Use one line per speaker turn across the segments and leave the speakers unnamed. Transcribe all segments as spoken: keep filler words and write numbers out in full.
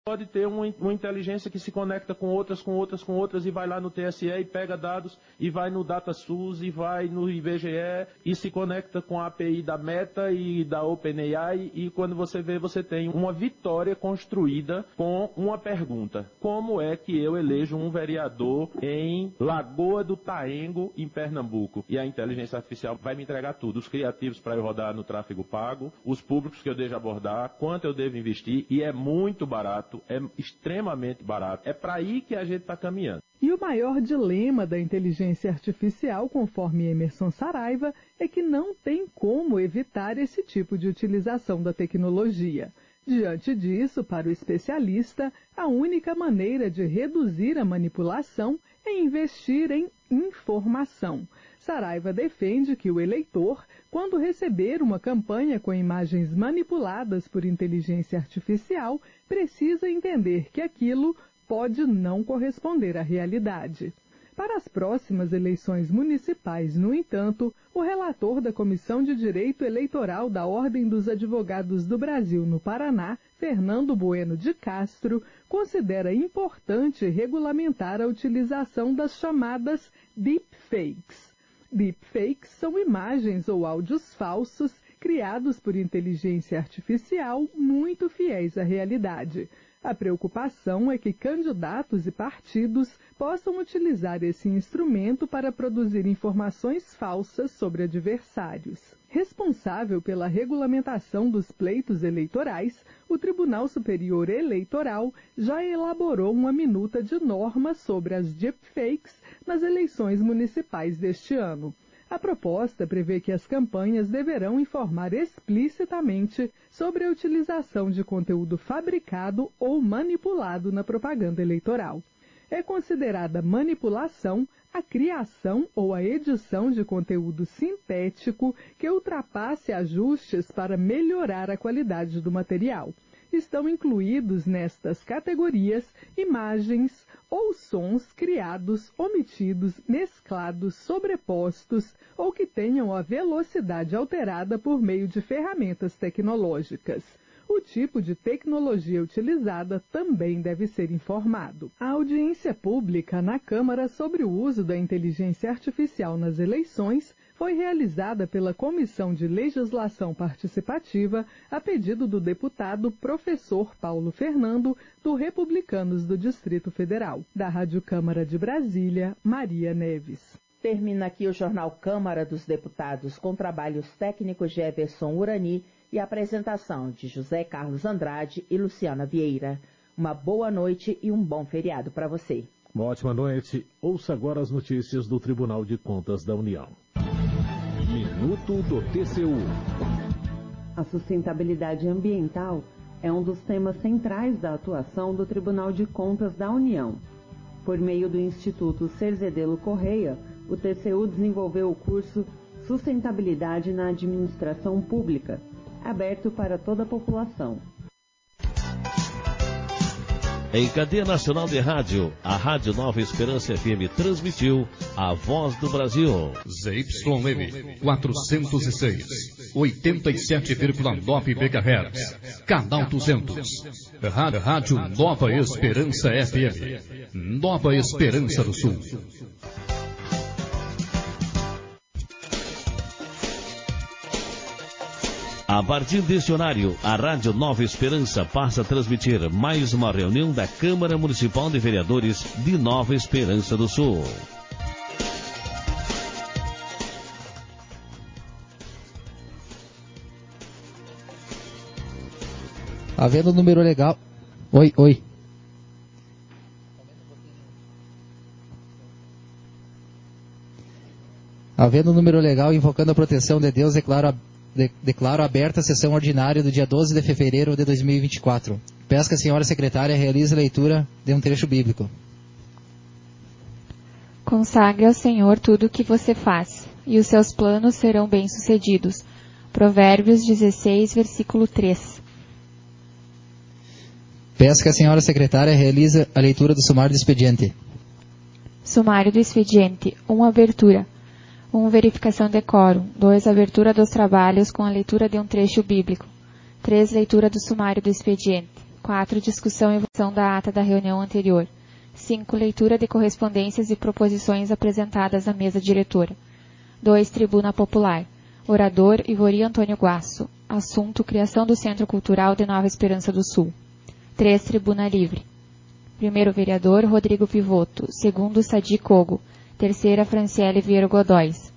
Pode ter uma, uma inteligência que se conecta com outras, com outras, com outras, e vai lá no T S E e pega dados, e vai no DataSUS, e vai no I B G E, e se conecta com a A P I da Meta e da OpenAI, e quando você vê, você tem uma vitória construída com uma pergunta: como é que eu elejo um vereador em Lagoa do Taengo, em Pernambuco? E a inteligência artificial vai me entregar tudo: os criativos para eu rodar no tráfego pago, os públicos que eu devo abordar, quanto eu devo investir, e é muito barato. É extremamente barato. É para aí que a gente está caminhando.
E o maior dilema da inteligência artificial, conforme Emerson Saraiva, é que não tem como evitar esse tipo de utilização da tecnologia. Diante disso, para o especialista, a única maneira de reduzir a manipulação é investir em informação. Saraiva defende que o eleitor, quando receber uma campanha com imagens manipuladas por inteligência artificial, precisa entender que aquilo pode não corresponder à realidade. Para as próximas eleições municipais, no entanto, o relator da Comissão de Direito Eleitoral da Ordem dos Advogados do Brasil no Paraná, Fernando Bueno de Castro, considera importante regulamentar a utilização das chamadas deepfakes. Deepfakes são imagens ou áudios falsos criados por inteligência artificial muito fiéis à realidade. A preocupação é que candidatos e partidos possam utilizar esse instrumento para produzir informações falsas sobre adversários. Responsável pela regulamentação dos pleitos eleitorais, o Tribunal Superior Eleitoral já elaborou uma minuta de normas sobre as deepfakes nas eleições municipais deste ano. A proposta prevê que as campanhas deverão informar explicitamente sobre a utilização de conteúdo fabricado ou manipulado na propaganda eleitoral. É considerada manipulação a criação ou a edição de conteúdo sintético que ultrapasse ajustes para melhorar a qualidade do material. Estão incluídos nestas categorias imagens ou sons criados, omitidos, mesclados, sobrepostos ou que tenham a velocidade alterada por meio de ferramentas tecnológicas. O tipo de tecnologia utilizada também deve ser informado. A audiência pública na Câmara sobre o uso da inteligência artificial nas eleições foi realizada pela Comissão de Legislação Participativa a pedido do deputado professor Paulo Fernando, do Republicanos do Distrito Federal. Da Rádio Câmara de Brasília, Maria Neves.
Termina aqui o Jornal Câmara dos Deputados com trabalhos técnicos de Everson Urani e a apresentação de José Carlos Andrade e Luciana Vieira. Uma boa noite e um bom feriado para você.
Uma ótima noite. Ouça agora as notícias do Tribunal de Contas da União. Minuto do T C U.
A sustentabilidade ambiental é um dos temas centrais da atuação do Tribunal de Contas da União. Por meio do Instituto Cerzedelo Correia, o T C U desenvolveu o curso Sustentabilidade na Administração Pública, aberto para toda a população.
Em cadeia nacional de rádio, a Rádio Nova Esperança F M transmitiu A Voz do Brasil.
Z Y M quatrocentos e seis, oitenta e sete vírgula nove megahertz, canal duzentos. Rádio Nova Esperança F M, Nova Esperança do Sul.
A partir deste horário, a Rádio Nova Esperança passa a transmitir mais uma reunião da Câmara Municipal de Vereadores de Nova Esperança do Sul.
Havendo número legal... Oi, oi. Havendo número legal invocando a proteção de Deus, declaro a De, declaro aberta a sessão ordinária do dia doze de fevereiro de dois mil e vinte e quatro. Peço que a senhora secretária realize a leitura de um trecho bíblico.
Consagre ao Senhor tudo o que você faz, e os seus planos serão bem-sucedidos. Provérbios dezesseis, versículo três.
Peço que a senhora secretária realize a leitura do sumário do expediente.
Sumário do expediente. um. Abertura. um. Verificação de quórum. dois. Abertura dos trabalhos com a leitura de um trecho bíblico. três. Leitura do sumário do expediente. quatro. Discussão e votação da ata da reunião anterior. cinco. Leitura de correspondências e proposições apresentadas à mesa diretora. dois. Tribuna popular. Orador, Ivori Antônio Guasso. Assunto, criação do Centro Cultural de Nova Esperança do Sul. três. Tribuna livre. Primeiro vereador, Rodrigo Pivoto. Segundo, Sadi Cogo. Terceira, Franciele Vieira Godóis.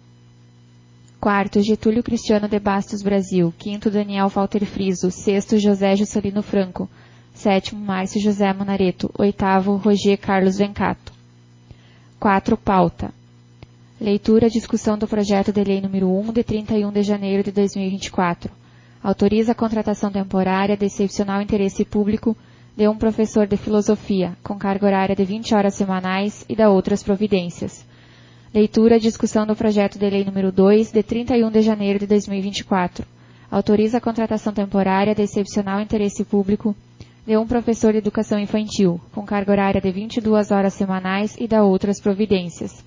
Quarto, Getúlio Cristiano de Bastos Brasil. Quinto, Daniel Falter Friso. Sexto, José Juscelino Franco. Sétimo, Márcio José Monareto. Oitavo, Roger Carlos Vencato. quatro. Pauta. Leitura e discussão do projeto de lei número um, de trinta e um de janeiro de dois mil e vinte e quatro. Autoriza a contratação temporária de excepcional interesse público de um professor de filosofia, com carga horária de vinte horas semanais e da outras providências. Leitura e discussão do projeto de lei número dois, de trinta e um de janeiro de dois mil e vinte e quatro. Autoriza a contratação temporária de excepcional interesse público de um professor de educação infantil, com carga horária de vinte e duas horas semanais e da outras providências.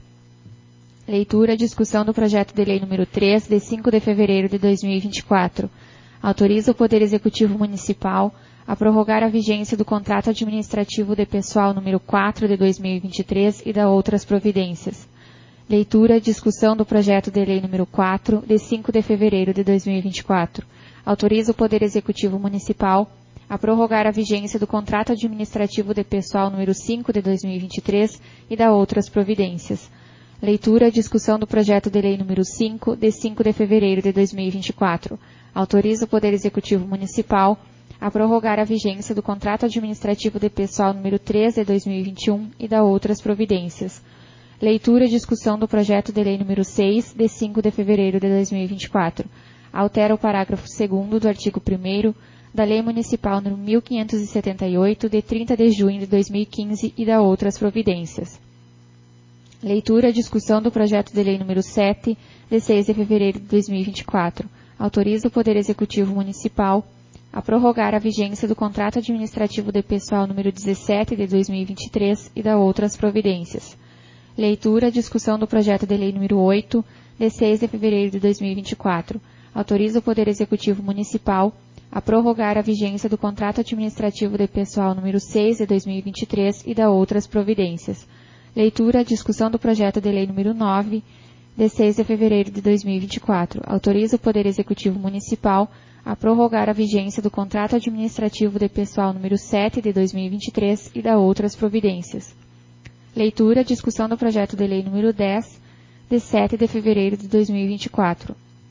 Leitura e discussão do projeto de lei número três, de cinco de fevereiro de dois mil e vinte e quatro. Autoriza o Poder Executivo Municipal a prorrogar a vigência do contrato administrativo de pessoal número quatro de dois mil e vinte e três e da outras providências. Leitura e discussão do projeto de lei número quatro, de cinco de fevereiro de dois mil e vinte e quatro. Autoriza o Poder Executivo Municipal a prorrogar a vigência do contrato administrativo de pessoal número cinco de dois mil e vinte e três e da outras providências. Leitura e discussão do projeto de lei número cinco, de cinco de fevereiro de dois mil e vinte e quatro. Autoriza o Poder Executivo Municipal a prorrogar a vigência do contrato administrativo de pessoal número três de dois mil e vinte e um e da outras providências. Leitura e discussão do projeto de lei número seis, de cinco de fevereiro de dois mil e vinte e quatro. Altera o parágrafo segundo do artigo primeiro da Lei Municipal número mil quinhentos e setenta e oito, de trinta de junho de dois mil e quinze e da outras providências. Leitura e discussão do projeto de lei número sete, de seis de fevereiro de dois mil e vinte e quatro. Autoriza o Poder Executivo Municipal a prorrogar a vigência do contrato administrativo de pessoal número dezessete de dois mil e vinte e três e da outras providências. Leitura e discussão do projeto de lei número oito, de seis de fevereiro de dois mil e vinte e quatro. Autoriza o Poder Executivo Municipal a prorrogar a vigência do contrato administrativo de pessoal número seis de dois mil e vinte e três e da outras providências. Leitura e discussão do projeto de lei número nove, de seis de fevereiro de dois mil e vinte e quatro. Autoriza o Poder Executivo Municipal a prorrogar a vigência do contrato administrativo de pessoal número sete de dois mil e vinte e três e da outras providências. Leitura e discussão do projeto de lei número dez, de sete de fevereiro de dois mil e vinte e quatro.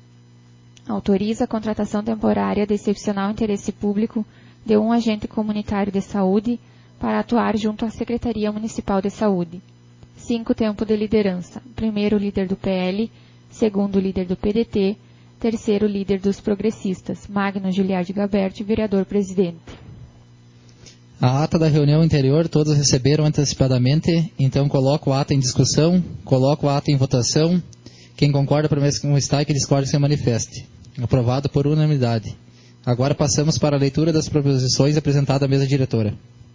Autoriza a contratação temporária de excepcional interesse público de um agente comunitário de saúde para atuar junto à Secretaria Municipal de Saúde. cinco. Tempo de liderança. Primeiro, líder do P L. Segundo, líder do P D T. Terceiro, líder dos progressistas. Magno Giliardi Gaberti, vereador-presidente.
A ata da reunião anterior todos receberam antecipadamente, então coloco o ato em discussão, coloco o ato em votação. Quem concorda, permaneça como está, e que discorde se manifeste. Aprovado por unanimidade. Agora passamos para a leitura das proposições apresentadas à mesa diretora.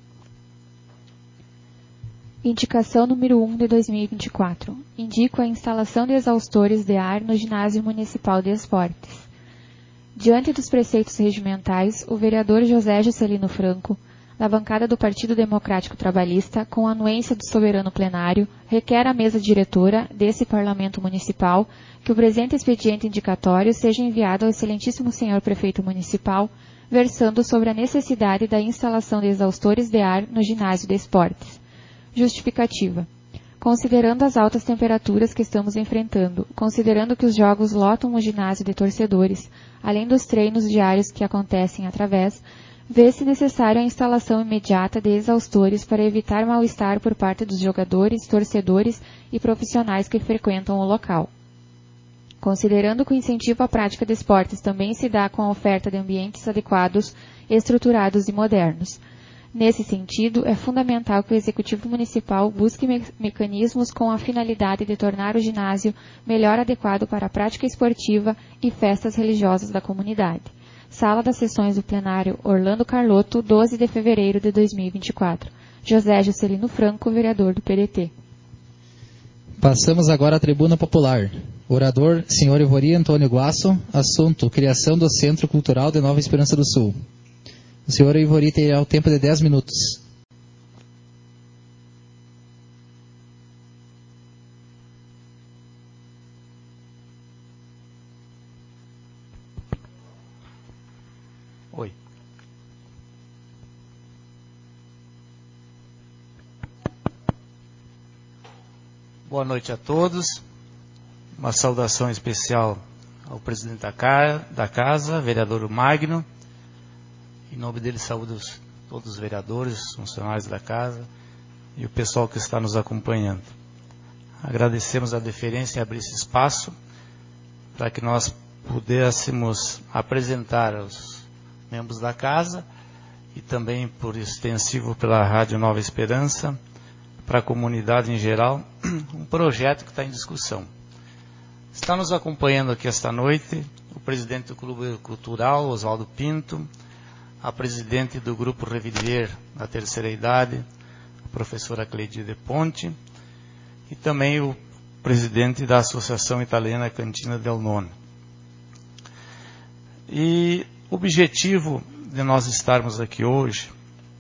Indicação número um de dois mil e vinte e quatro. Indico a instalação de exaustores de ar no Ginásio Municipal de Esportes. Diante dos preceitos regimentais, o vereador José Juscelino Franco, da bancada do Partido Democrático Trabalhista, com a anuência do soberano plenário, requer à mesa diretora desse Parlamento Municipal que o presente expediente indicatório seja enviado ao excelentíssimo senhor prefeito municipal, versando sobre a necessidade da instalação de exaustores de ar no Ginásio de Esportes. Justificativa. Considerando as altas temperaturas que estamos enfrentando, considerando que os jogos lotam o ginásio de torcedores, além dos treinos diários que acontecem através, vê-se necessária a instalação imediata de exaustores para evitar mal-estar por parte dos jogadores, torcedores e profissionais que frequentam o local. Considerando que o incentivo à prática de esportes também se dá com a oferta de ambientes adequados, estruturados e modernos. Nesse sentido, é fundamental que o Executivo Municipal busque me- mecanismos com a finalidade de tornar o ginásio melhor adequado para a prática esportiva e festas religiosas da comunidade. Sala das Sessões do Plenário Orlando Carlotto, doze de fevereiro de dois mil e vinte e quatro. José Juscelino Franco, vereador do P D T.
Passamos agora à tribuna popular. Orador, senhor Ivori Antônio Guasso. Assunto, criação do Centro Cultural de Nova Esperança do Sul. O senhor Ivori terá o tempo de dez minutos.
Oi. Boa noite a todos. Uma saudação especial ao presidente da, ca da casa, vereador Magno. Em nome dele, saúdo todos os vereadores, funcionários da casa e o pessoal que está nos acompanhando. Agradecemos a deferência em abrir esse espaço para que nós pudéssemos apresentar aos membros da casa e também, por extensivo, pela Rádio Nova Esperança, para a comunidade em geral, um projeto que está em discussão. Está nos acompanhando aqui esta noite o presidente do Clube Cultural, Oswaldo Pinto, a presidente do Grupo Reviver da Terceira Idade, a professora Cleide de Ponte, e também o presidente da Associação Italiana Cantina del Nono. E o objetivo de nós estarmos aqui hoje,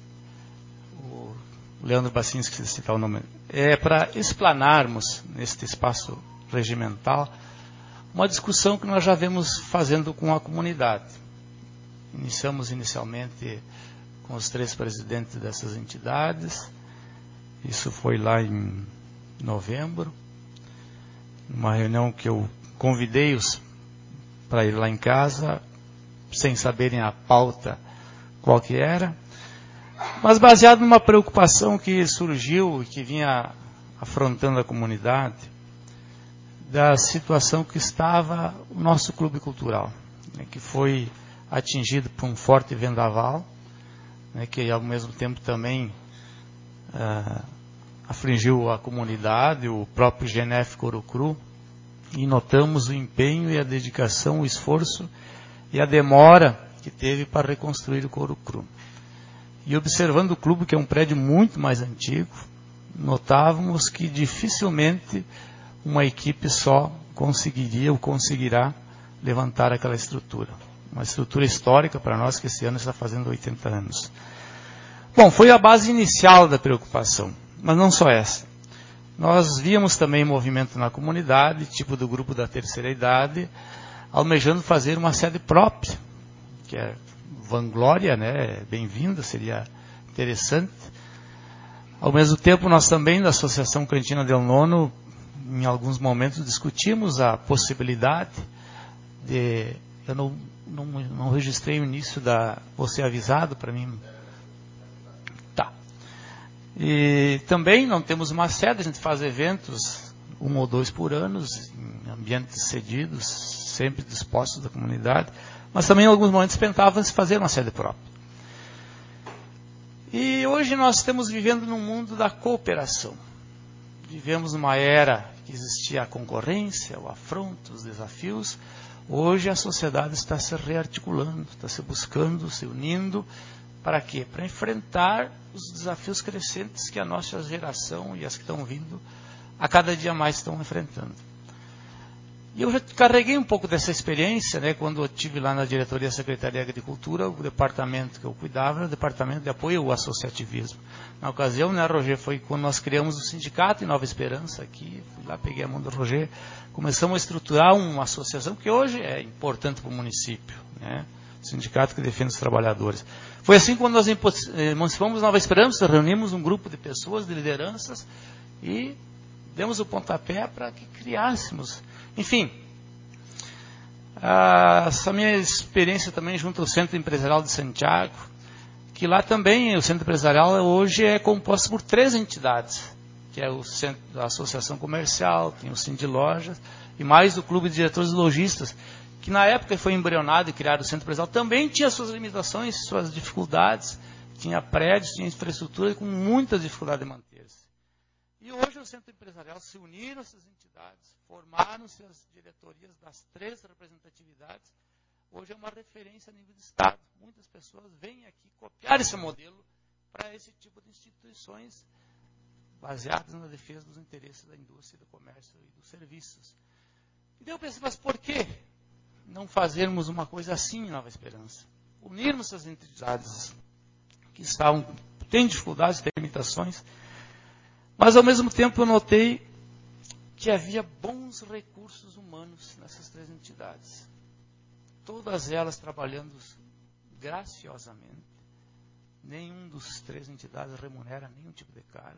o Leandro Bacinski, que citar o nome, é para explanarmos neste espaço regimental uma discussão que nós já vemos fazendo com a comunidade. Iniciamos inicialmente com os três presidentes dessas entidades, isso foi lá em novembro, numa reunião que eu convidei-os para ir lá em casa, sem saberem a pauta qual que era, mas baseado numa preocupação que surgiu e que vinha afrontando a comunidade, da situação que estava o nosso clube cultural, né, que foi atingido por um forte vendaval, né, que ao mesmo tempo também uh, afligiu a comunidade, o próprio G N F Corocru, e notamos o empenho e a dedicação, o esforço e a demora que teve para reconstruir o Corocru. E observando o clube, que é um prédio muito mais antigo, notávamos que dificilmente uma equipe só conseguiria ou conseguirá levantar aquela estrutura. Uma estrutura histórica para nós, que esse ano está fazendo oitenta anos. Bom, foi a base inicial da preocupação, mas não só essa. Nós víamos também movimento na comunidade, tipo do grupo da terceira idade, almejando fazer uma sede própria, que é vanglória, né? Bem-vinda, seria interessante. Ao mesmo tempo, nós também, da Associação Cantina del Nono, em alguns momentos discutimos a possibilidade de... Eu não, não, não registrei o início da... Vou ser avisado para mim. Tá. E também não temos uma sede, a gente faz eventos, um ou dois por ano, em ambientes cedidos, sempre dispostos da comunidade, mas também em alguns momentos pensávamos fazer uma sede própria. E hoje nós estamos vivendo num mundo da cooperação. Vivemos numa era que existia a concorrência, o afronto, os desafios. Hoje a sociedade está se rearticulando, está se buscando, se unindo. Para quê? Para enfrentar os desafios crescentes que a nossa geração e as que estão vindo a cada dia mais estão enfrentando. E eu já carreguei um pouco dessa experiência, né, quando eu estive lá na diretoria da Secretaria de Agricultura, o departamento que eu cuidava era o departamento de apoio ao associativismo. Na ocasião, né, Roger, foi quando nós criamos o sindicato em Nova Esperança aqui, fui lá, peguei a mão do Roger, começamos a estruturar uma associação que hoje é importante para o município, né, o sindicato que defende os trabalhadores. Foi assim quando nós emancipamos Nova Esperança, reunimos um grupo de pessoas, de lideranças, e demos o pontapé para que criássemos. Enfim, essa minha experiência também junto ao Centro Empresarial de Santiago, que lá também o Centro Empresarial hoje é composto por três entidades, que é o centro, a Associação Comercial, tem o Cindy Lojas, e mais o Clube de Diretores e Lojistas, que na época foi embrionado e criado o Centro Empresarial, também tinha suas limitações, suas dificuldades, tinha prédios, tinha infraestrutura com muitas dificuldades de manter-se. E hoje o Centro Empresarial se uniram essas entidades, formaram-se as diretorias das três representatividades. Hoje é uma referência a nível de Estado. Muitas pessoas vêm aqui copiar esse modelo para esse tipo de instituições baseadas na defesa dos interesses da indústria, do comércio e dos serviços. E daí eu pensei, mas por que não fazermos uma coisa assim em Nova Esperança? unirmos essas entidades que estavam, têm dificuldades, têm limitações, mas ao mesmo tempo eu notei que havia bons recursos humanos nessas três entidades. Todas elas trabalhando graciosamente. Nenhum dos três entidades remunera nenhum tipo de cargo.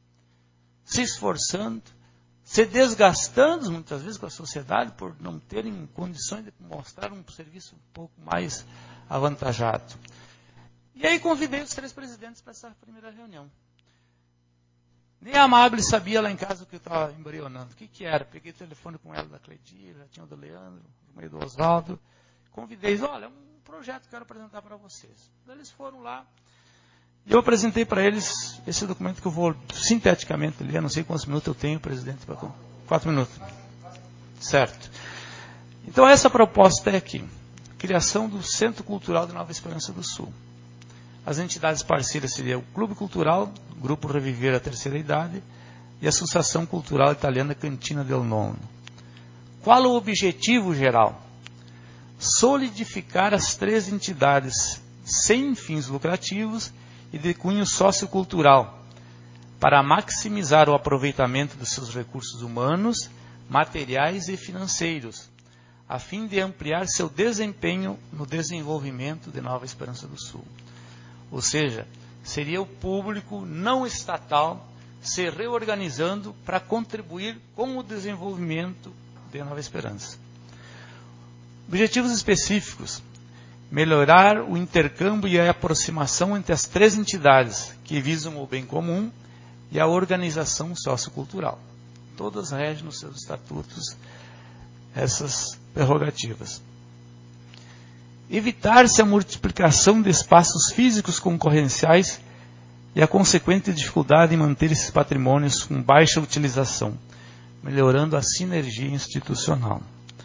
Se esforçando, se desgastando muitas vezes com a sociedade por não terem condições de mostrar um serviço um pouco mais avantajado. E aí convidei os três presidentes para essa primeira reunião. Nem a Amable sabia lá em casa o que eu estava embrionando. O que, que era? Peguei o telefone com ela da Cledir, já tinha o do Leandro, o meio do Oswaldo. Convidei, olha, é um projeto que eu quero apresentar para vocês. Daí eles foram lá e eu apresentei para eles esse documento que eu vou sinteticamente ler. Não sei quantos minutos eu tenho, presidente. Quatro minutos. Certo. Então essa proposta é aqui. Criação do Centro Cultural de Nova Esperança do Sul. As entidades parceiras seriam o Clube Cultural, o Grupo Reviver a Terceira Idade e a Associação Cultural Italiana Cantina del Nono. Qual o objetivo geral? Solidificar as três entidades sem fins lucrativos e de cunho sociocultural, para maximizar o aproveitamento dos seus recursos humanos, materiais e financeiros, a fim de ampliar seu desempenho no desenvolvimento de Nova Esperança do Sul. Ou seja, seria o público não estatal se reorganizando para contribuir com o desenvolvimento de Nova Esperança. Objetivos específicos: melhorar o intercâmbio e a aproximação entre as três entidades que visam o bem comum e a organização sociocultural. Todas regem nos seus estatutos essas prerrogativas. Evitar-se a multiplicação de espaços físicos concorrenciais e a consequente dificuldade em manter esses patrimônios com baixa utilização, melhorando a sinergia institucional.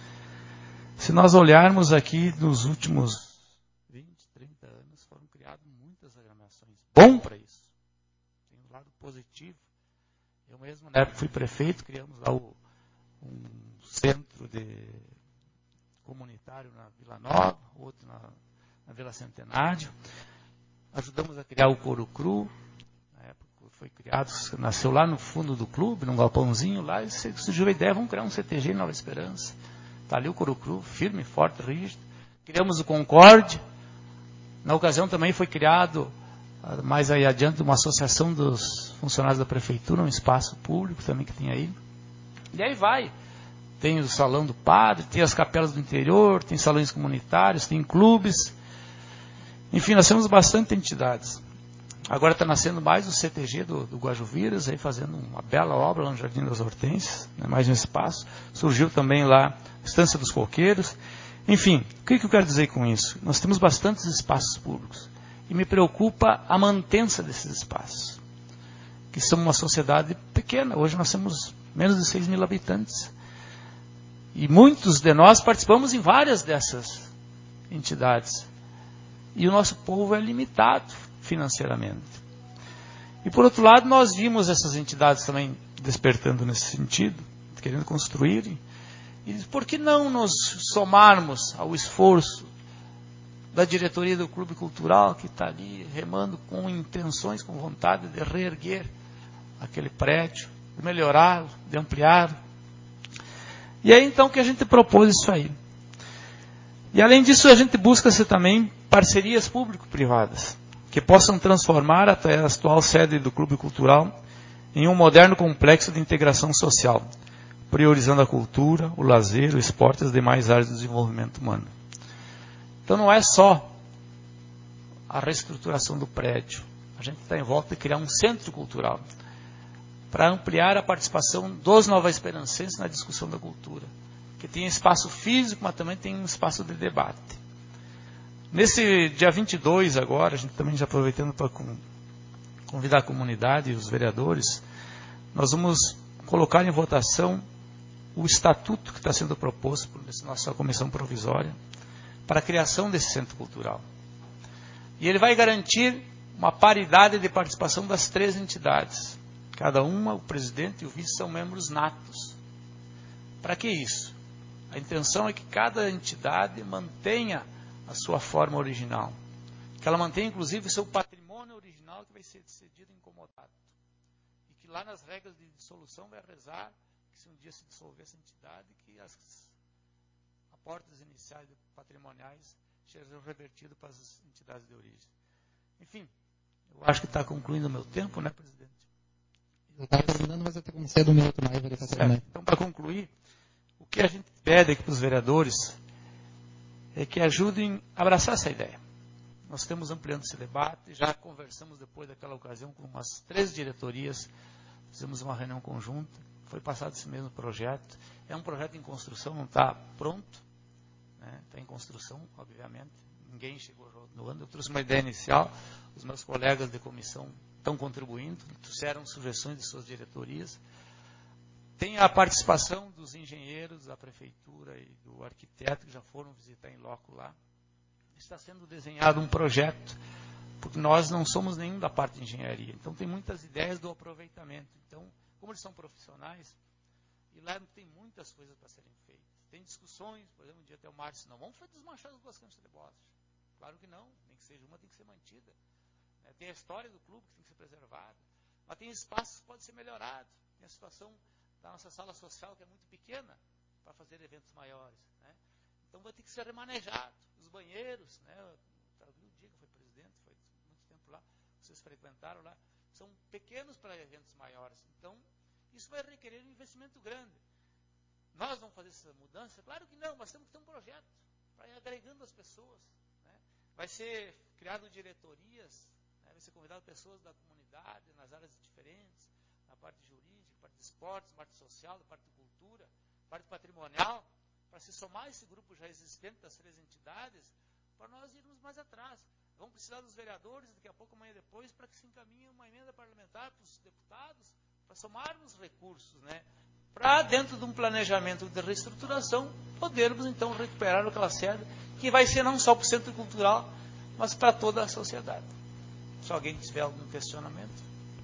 Se nós olharmos aqui nos últimos vinte, trinta anos, foram criadas muitas agremiações. Bom para isso. Tem um lado positivo. Eu mesmo, na época, fui prefeito, criamos lá o, um centro de comunitário na Vila Nova, outro na, na Vila Centenário. Ajudamos a criar o Coro Cru. Na época foi criado, nasceu lá no fundo do clube, num galpãozinho lá, e surgiu a ideia, vamos criar um C T G em Nova Esperança. Está ali o Coro Cru, firme, forte, rígido. Criamos o Concorde. Na ocasião também foi criado, mais aí adiante, uma associação dos funcionários da prefeitura, um espaço público também que tem aí. E aí vai. Tem o Salão do Padre, tem as capelas do interior, tem salões comunitários, tem clubes. Enfim, nós temos bastante entidades. Agora está nascendo mais o C T G do, do Guajuviras, aí fazendo uma bela obra lá no Jardim das Hortênsias, né, mais um espaço. Surgiu também lá a Estância dos Coqueiros. Enfim, o que, que eu quero dizer com isso? Nós temos bastantes espaços públicos. E me preocupa a mantença desses espaços. Que somos uma sociedade pequena. Hoje nós temos menos de seis mil habitantes. E muitos de nós participamos em várias dessas entidades. E o nosso povo é limitado financeiramente. E por outro lado, nós vimos essas entidades também despertando nesse sentido, querendo construir. E por que não nos somarmos ao esforço da diretoria do Clube Cultural, que está ali remando com intenções, com vontade de reerguer aquele prédio, de melhorá-lo, de ampliá-lo. E é então que a gente propôs isso aí. E além disso, a gente busca-se também parcerias público-privadas, que possam transformar até a atual sede do Clube Cultural em um moderno complexo de integração social, priorizando a cultura, o lazer, o esporte e as demais áreas do desenvolvimento humano. Então não é só a reestruturação do prédio. A gente está em volta de criar um centro cultural para ampliar a participação dos nova-esperancenses na discussão da cultura, que tem espaço físico, mas também tem um espaço de debate. Nesse dia vinte e dois agora, a gente também já aproveitando para convidar a comunidade e os vereadores, nós vamos colocar em votação o estatuto que está sendo proposto por nossa comissão provisória para a criação desse centro cultural. E ele vai garantir uma paridade de participação das três entidades. Cada uma, o presidente e o vice, são membros natos. Para que isso? A intenção é que cada entidade mantenha a sua forma original. Que ela mantenha, inclusive, o seu patrimônio original que vai ser cedido em comodato. E que lá nas regras de dissolução vai rezar que se um dia se dissolver essa entidade, que as aportes iniciais patrimoniais sejam revertidos para as entidades de origem. Enfim, eu acho que está concluindo o meu tempo, né, presidente?
Está terminando, mas eu tenho como cedo um minuto mais.
Então, para concluir, o que a gente pede aqui para os vereadores é que ajudem a abraçar essa ideia. Nós estamos ampliando esse debate, já conversamos depois daquela ocasião com umas três diretorias, fizemos uma reunião conjunta, foi passado esse mesmo projeto. É um projeto em construção, não está pronto, né? Está em construção, obviamente. Ninguém chegou no ano. Eu trouxe uma ideia inicial, os meus colegas de comissão estão contribuindo, trouxeram sugestões de suas diretorias. Tem a participação dos engenheiros da prefeitura e do arquiteto que já foram visitar em loco lá. Está sendo desenhado um projeto, porque nós não somos nenhum da parte de engenharia. Então tem muitas ideias do aproveitamento. Então, como eles são profissionais, e lá tem muitas coisas para serem feitas. Tem discussões, por exemplo, um dia até o Márcio, não, vamos desmanchar as duas canchas de bocha. Claro que não, nem que seja uma, tem que ser mantida. Tem a história do clube que tem que ser preservada. Mas tem espaços que podem ser melhorados. Tem a situação da nossa sala social, que é muito pequena, para fazer eventos maiores. Né? Então vai ter que ser remanejado. Os banheiros, né? O dia que foi presidente, foi muito tempo lá, vocês frequentaram lá, são pequenos para eventos maiores. Então, isso vai requerer um investimento grande. Nós vamos fazer essa mudança? Claro que não, mas temos que ter um projeto para ir agregando as pessoas. Né? Vai ser criado diretorias, né? Vai ser convidado pessoas da comunidade, nas áreas diferentes, na parte jurídica, parte de esportes, parte social, parte de cultura, parte patrimonial, para se somar a esse grupo já existente das três entidades, para nós irmos mais atrás. Vamos precisar dos vereadores, daqui a pouco, amanhã depois, para que se encaminhe uma emenda parlamentar para os deputados, para somarmos recursos, né? Para, dentro de um planejamento de reestruturação, podermos, então, recuperar aquela sede, que vai ser não só para o Centro Cultural, mas para toda a sociedade. Se alguém tiver algum questionamento.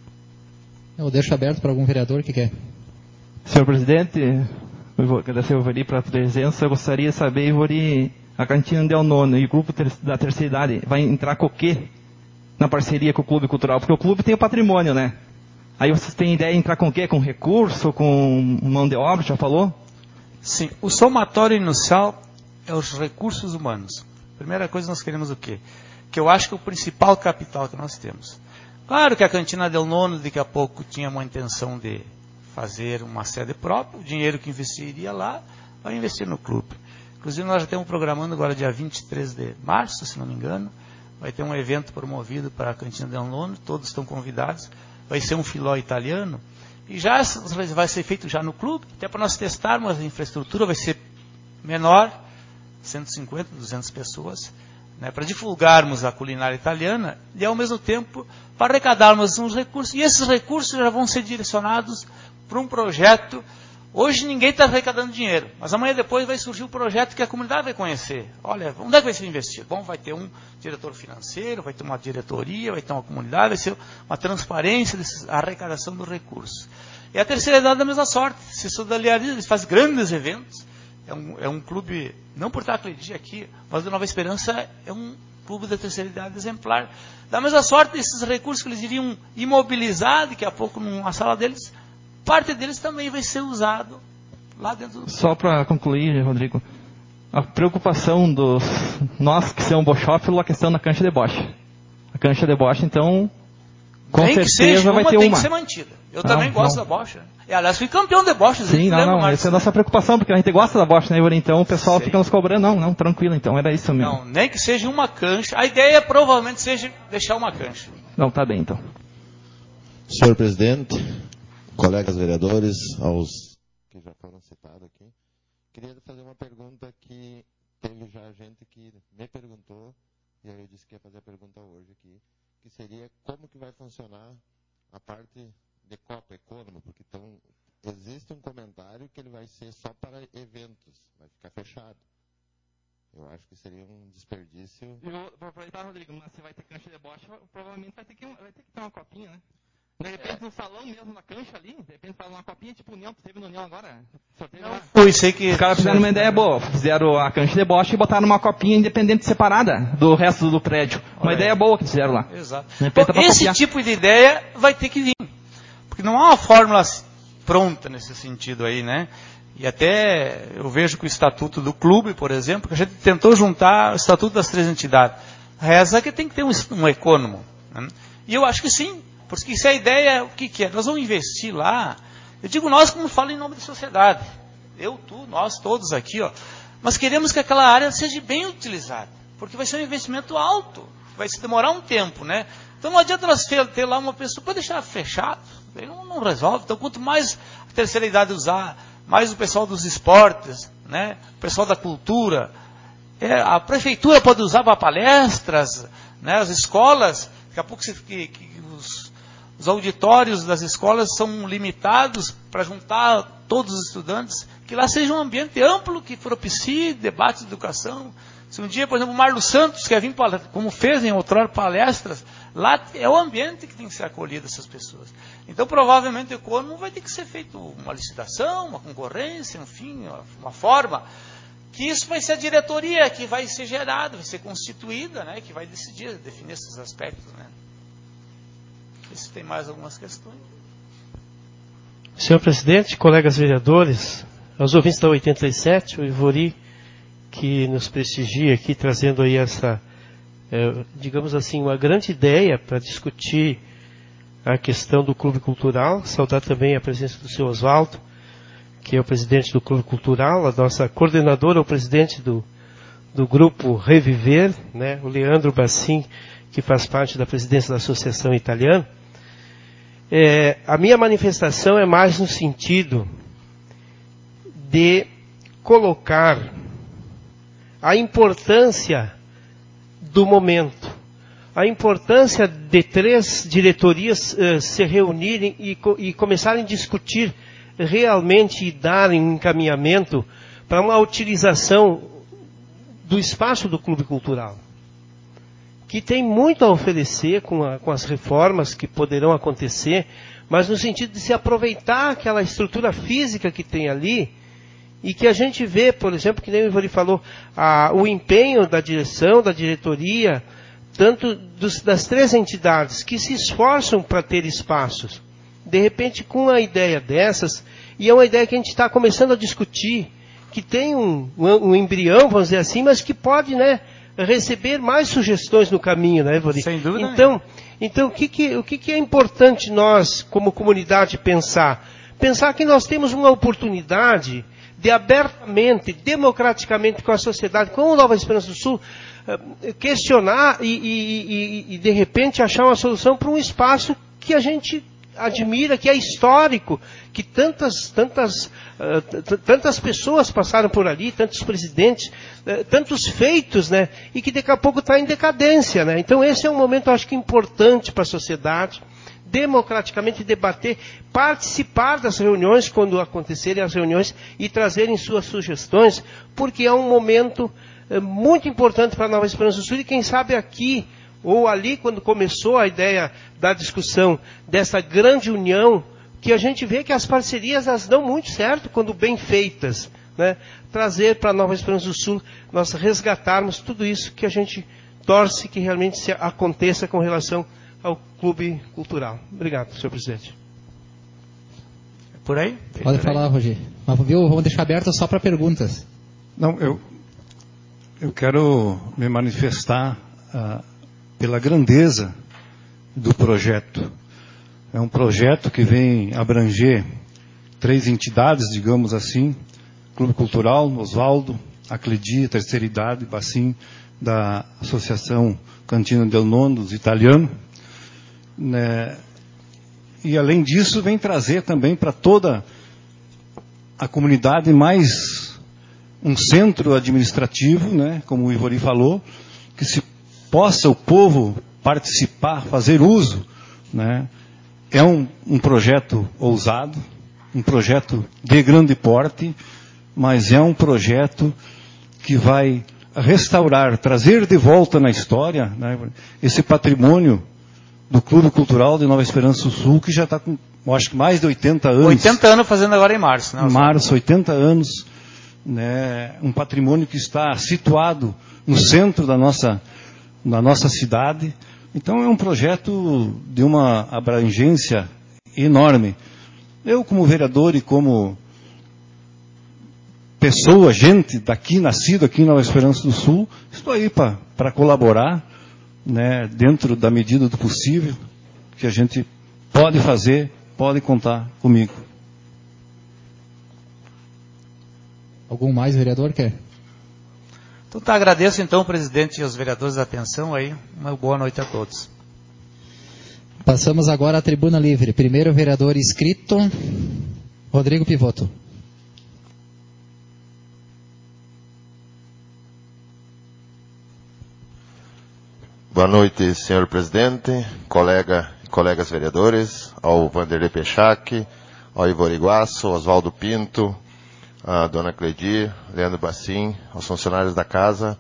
Eu deixo aberto para algum vereador que quer.
Senhor presidente, eu vou agradecer ao Ivori pela presença. Eu gostaria de saber, Ivori, a Cantina Del Nono e o grupo da terceira idade vai entrar com o quê na parceria com o Clube Cultural? Porque o clube tem o patrimônio, né? Aí vocês têm ideia de entrar com o quê? Com recurso, com mão de obra, já falou?
Sim, o somatório inicial é os recursos humanos. Primeira coisa, nós queremos o quê? Que eu acho que é o principal capital que nós temos. Claro que a Cantina Del Nono, daqui a pouco, tinha uma intenção de fazer uma sede própria, o dinheiro que investiria lá, vai investir no clube. Inclusive, nós já estamos programando agora, dia vinte e três de março, se não me engano, vai ter um evento promovido para a Cantina Del Nono, todos estão convidados, vai ser um filó italiano, e já vai ser feito já no clube, até para nós testarmos a infraestrutura, vai ser menor, cento e cinquenta, duzentas pessoas, né, para divulgarmos a culinária italiana e, ao mesmo tempo, para arrecadarmos uns recursos. E esses recursos já vão ser direcionados para um projeto. Hoje ninguém está arrecadando dinheiro, mas amanhã depois vai surgir um projeto que a comunidade vai conhecer. Olha, onde é que vai ser investido? Bom, vai ter um diretor financeiro, vai ter uma diretoria, vai ter uma comunidade, vai ser uma transparência da arrecadação dos recursos. E a terceira idade da mesma sorte, se solidariza, eles fazem grandes eventos. É um, é um clube, não por estar acreditando aqui, mas a Nova Esperança é um clube da terceira idade exemplar. Da mesma sorte, esses recursos que eles iriam imobilizar daqui a pouco numa sala deles, parte deles também vai ser usado lá dentro do...
Só para concluir, Rodrigo, a preocupação dos nós que somos bochófilos, a questão da cancha de bocha. A cancha de bocha, então, com
Nem
certeza
que seja
vai
uma,
ter
tem
uma.
que ser mantida. Eu
não,
também gosto
não.
da bocha. E, aliás, fui campeão de bocha.
Sim, não, não, essa é a nossa preocupação, porque a gente gosta da bocha, né, Ivori? Então o pessoal Sei. fica nos cobrando. Não, não, tranquilo, então, era isso mesmo.
Não, nem que seja uma cancha. A ideia provavelmente seja deixar uma cancha.
Não, tá bem, então.
Senhor presidente, colegas vereadores, aos que já foram citados aqui, queria fazer uma pergunta que teve já gente que me perguntou, e aí eu disse que ia fazer a pergunta hoje aqui, que seria como que vai funcionar a parte de Copa Econômica, porque então, existe um comentário que ele vai ser só para eventos, vai ficar fechado. Eu acho que seria um desperdício.
Eu vou aproveitar, Rodrigo, mas você vai ter cancha de bocha, provavelmente vai ter que, vai ter, que ter uma copinha, né? De repente no salão mesmo, na cancha ali, de repente faz uma copinha tipo União, teve no União agora.
Não foi, sei que...
Os caras fizeram uma ideia boa, fizeram a cancha de deboche e botaram uma copinha independente separada do resto do prédio. Uma Olha ideia aí. boa que fizeram lá.
Exato. Bom, esse copiar. tipo de ideia vai ter que vir. Porque não há uma fórmula pronta nesse sentido aí, né? E até eu vejo que o estatuto do clube, por exemplo, que a gente tentou juntar o estatuto das três entidades. Reza que tem que ter um, um econômico. Né? E eu acho que sim. Porque se a ideia, o que, que é? Nós vamos investir lá. Eu digo nós como falo em nome da sociedade. Eu, tu, nós todos aqui, ó. Mas queremos que aquela área seja bem utilizada. Porque vai ser um investimento alto. Vai se demorar um tempo, né? Então não adianta nós ter lá uma pessoa, pode deixar fechado. Não, não resolve. Então quanto mais a terceira idade usar, mais o pessoal dos esportes, né? O pessoal da cultura. É, a prefeitura pode usar para palestras, né? As escolas, daqui a pouco que, que os Os auditórios das escolas são limitados para juntar todos os estudantes, que lá seja um ambiente amplo, que propicie debate de educação. Se um dia, por exemplo, o Marlo Santos quer vir, como fez em outrora palestras, lá é o ambiente que tem que ser acolhido essas pessoas. Então, provavelmente, o econômico vai ter que ser feito uma licitação, uma concorrência, enfim, uma forma, que isso vai ser a diretoria que vai ser gerada, vai ser constituída, né, que vai decidir, definir esses aspectos, né. Se tem mais algumas questões.
Senhor presidente, colegas vereadores, aos ouvintes da oitenta e sete, o Ivori, que nos prestigia aqui, trazendo aí essa, é, digamos assim, uma grande ideia para discutir a questão do Clube Cultural. Saudar também a presença do senhor Oswaldo, que é o presidente do Clube Cultural, a nossa coordenadora, o presidente do, do grupo Reviver, né, o Leandro Bassin, que faz parte da presidência da Associação Italiana. É, a minha manifestação é mais no sentido de colocar a importância do momento, a importância de três diretorias uh, se reunirem e, co e começarem a discutir realmente e darem um encaminhamento para uma utilização do espaço do Clube Cultural, que tem muito a oferecer com, a, com as reformas que poderão acontecer, mas no sentido de se aproveitar aquela estrutura física que tem ali, e que a gente vê, por exemplo, que nem o Ivori falou, a, o empenho da direção, da diretoria, tanto dos, das três entidades que se esforçam para ter espaços. De repente, com uma ideia dessas, e é uma ideia que a gente está começando a discutir, que tem um, um, um embrião, vamos dizer assim, mas que pode, né, receber mais sugestões no caminho, né, Ivori?
Sem dúvida.
Então, então o, que, que, o que, que é importante nós, como comunidade, pensar? Pensar que nós temos uma oportunidade de abertamente, democraticamente com a sociedade, com o Nova Esperança do Sul, questionar e, e, e, e de repente achar uma solução para um espaço que a gente admira, que é histórico, que tantas, tantas, uh, tantas pessoas passaram por ali, tantos presidentes, uh, tantos feitos, né, e que daqui a pouco está em decadência, né. Então esse é um momento, eu acho que importante para a sociedade, democraticamente debater, participar das reuniões quando acontecerem as reuniões e trazerem suas sugestões, porque é um momento uh, muito importante para a Nova Esperança do Sul e quem sabe aqui ou ali, quando começou a ideia da discussão dessa grande união, que a gente vê que as parcerias elas dão muito certo quando bem feitas, né? Trazer para a Nova Esperança do Sul, nós resgatarmos tudo isso que a gente torce que realmente se aconteça com relação ao Clube Cultural. Obrigado, senhor presidente.
Por aí?
Pode
por
falar,
aí.
Roger. Mas viu, vamos deixar aberto só para perguntas.
Não, eu, eu quero me manifestar uh, pela grandeza do projeto. É um projeto que vem abranger três entidades, digamos assim, Clube Cultural, Oswaldo, Acledi, Terceira Idade, Bassim, da Associação Cantina del Nono, dos italianos. Né? E além disso, vem trazer também para toda a comunidade mais um centro administrativo, né? Como o Ivori falou, que se possa o povo participar, fazer uso, né? É um, um projeto ousado, um projeto de grande porte, mas é um projeto que vai restaurar, trazer de volta na história, né, esse patrimônio do Clube Cultural de Nova Esperança do Sul, que já está com, eu acho que mais de oitenta anos.
oitenta anos fazendo agora em março, né?
Em março, oitenta anos, né? Um patrimônio que está situado no centro da nossa, da nossa cidade. Então é um projeto de uma abrangência enorme. Eu, como vereador e como pessoa, gente daqui, nascido aqui em Nova Esperança do Sul, estou aí para colaborar, né, dentro da medida do possível, que a gente pode fazer, pode contar comigo.
Algum mais vereador quer?
Então tá, agradeço então, presidente, e aos vereadores da atenção aí. Uma boa noite a todos.
Passamos agora à tribuna livre. Primeiro vereador inscrito, Rodrigo Pivoto.
Boa noite, senhor presidente, colega e colegas vereadores, ao Vanderlei Pechac, ao Ivori Guasso, Oswaldo Pinto, a dona Cledir, Leandro Bassim, aos funcionários da casa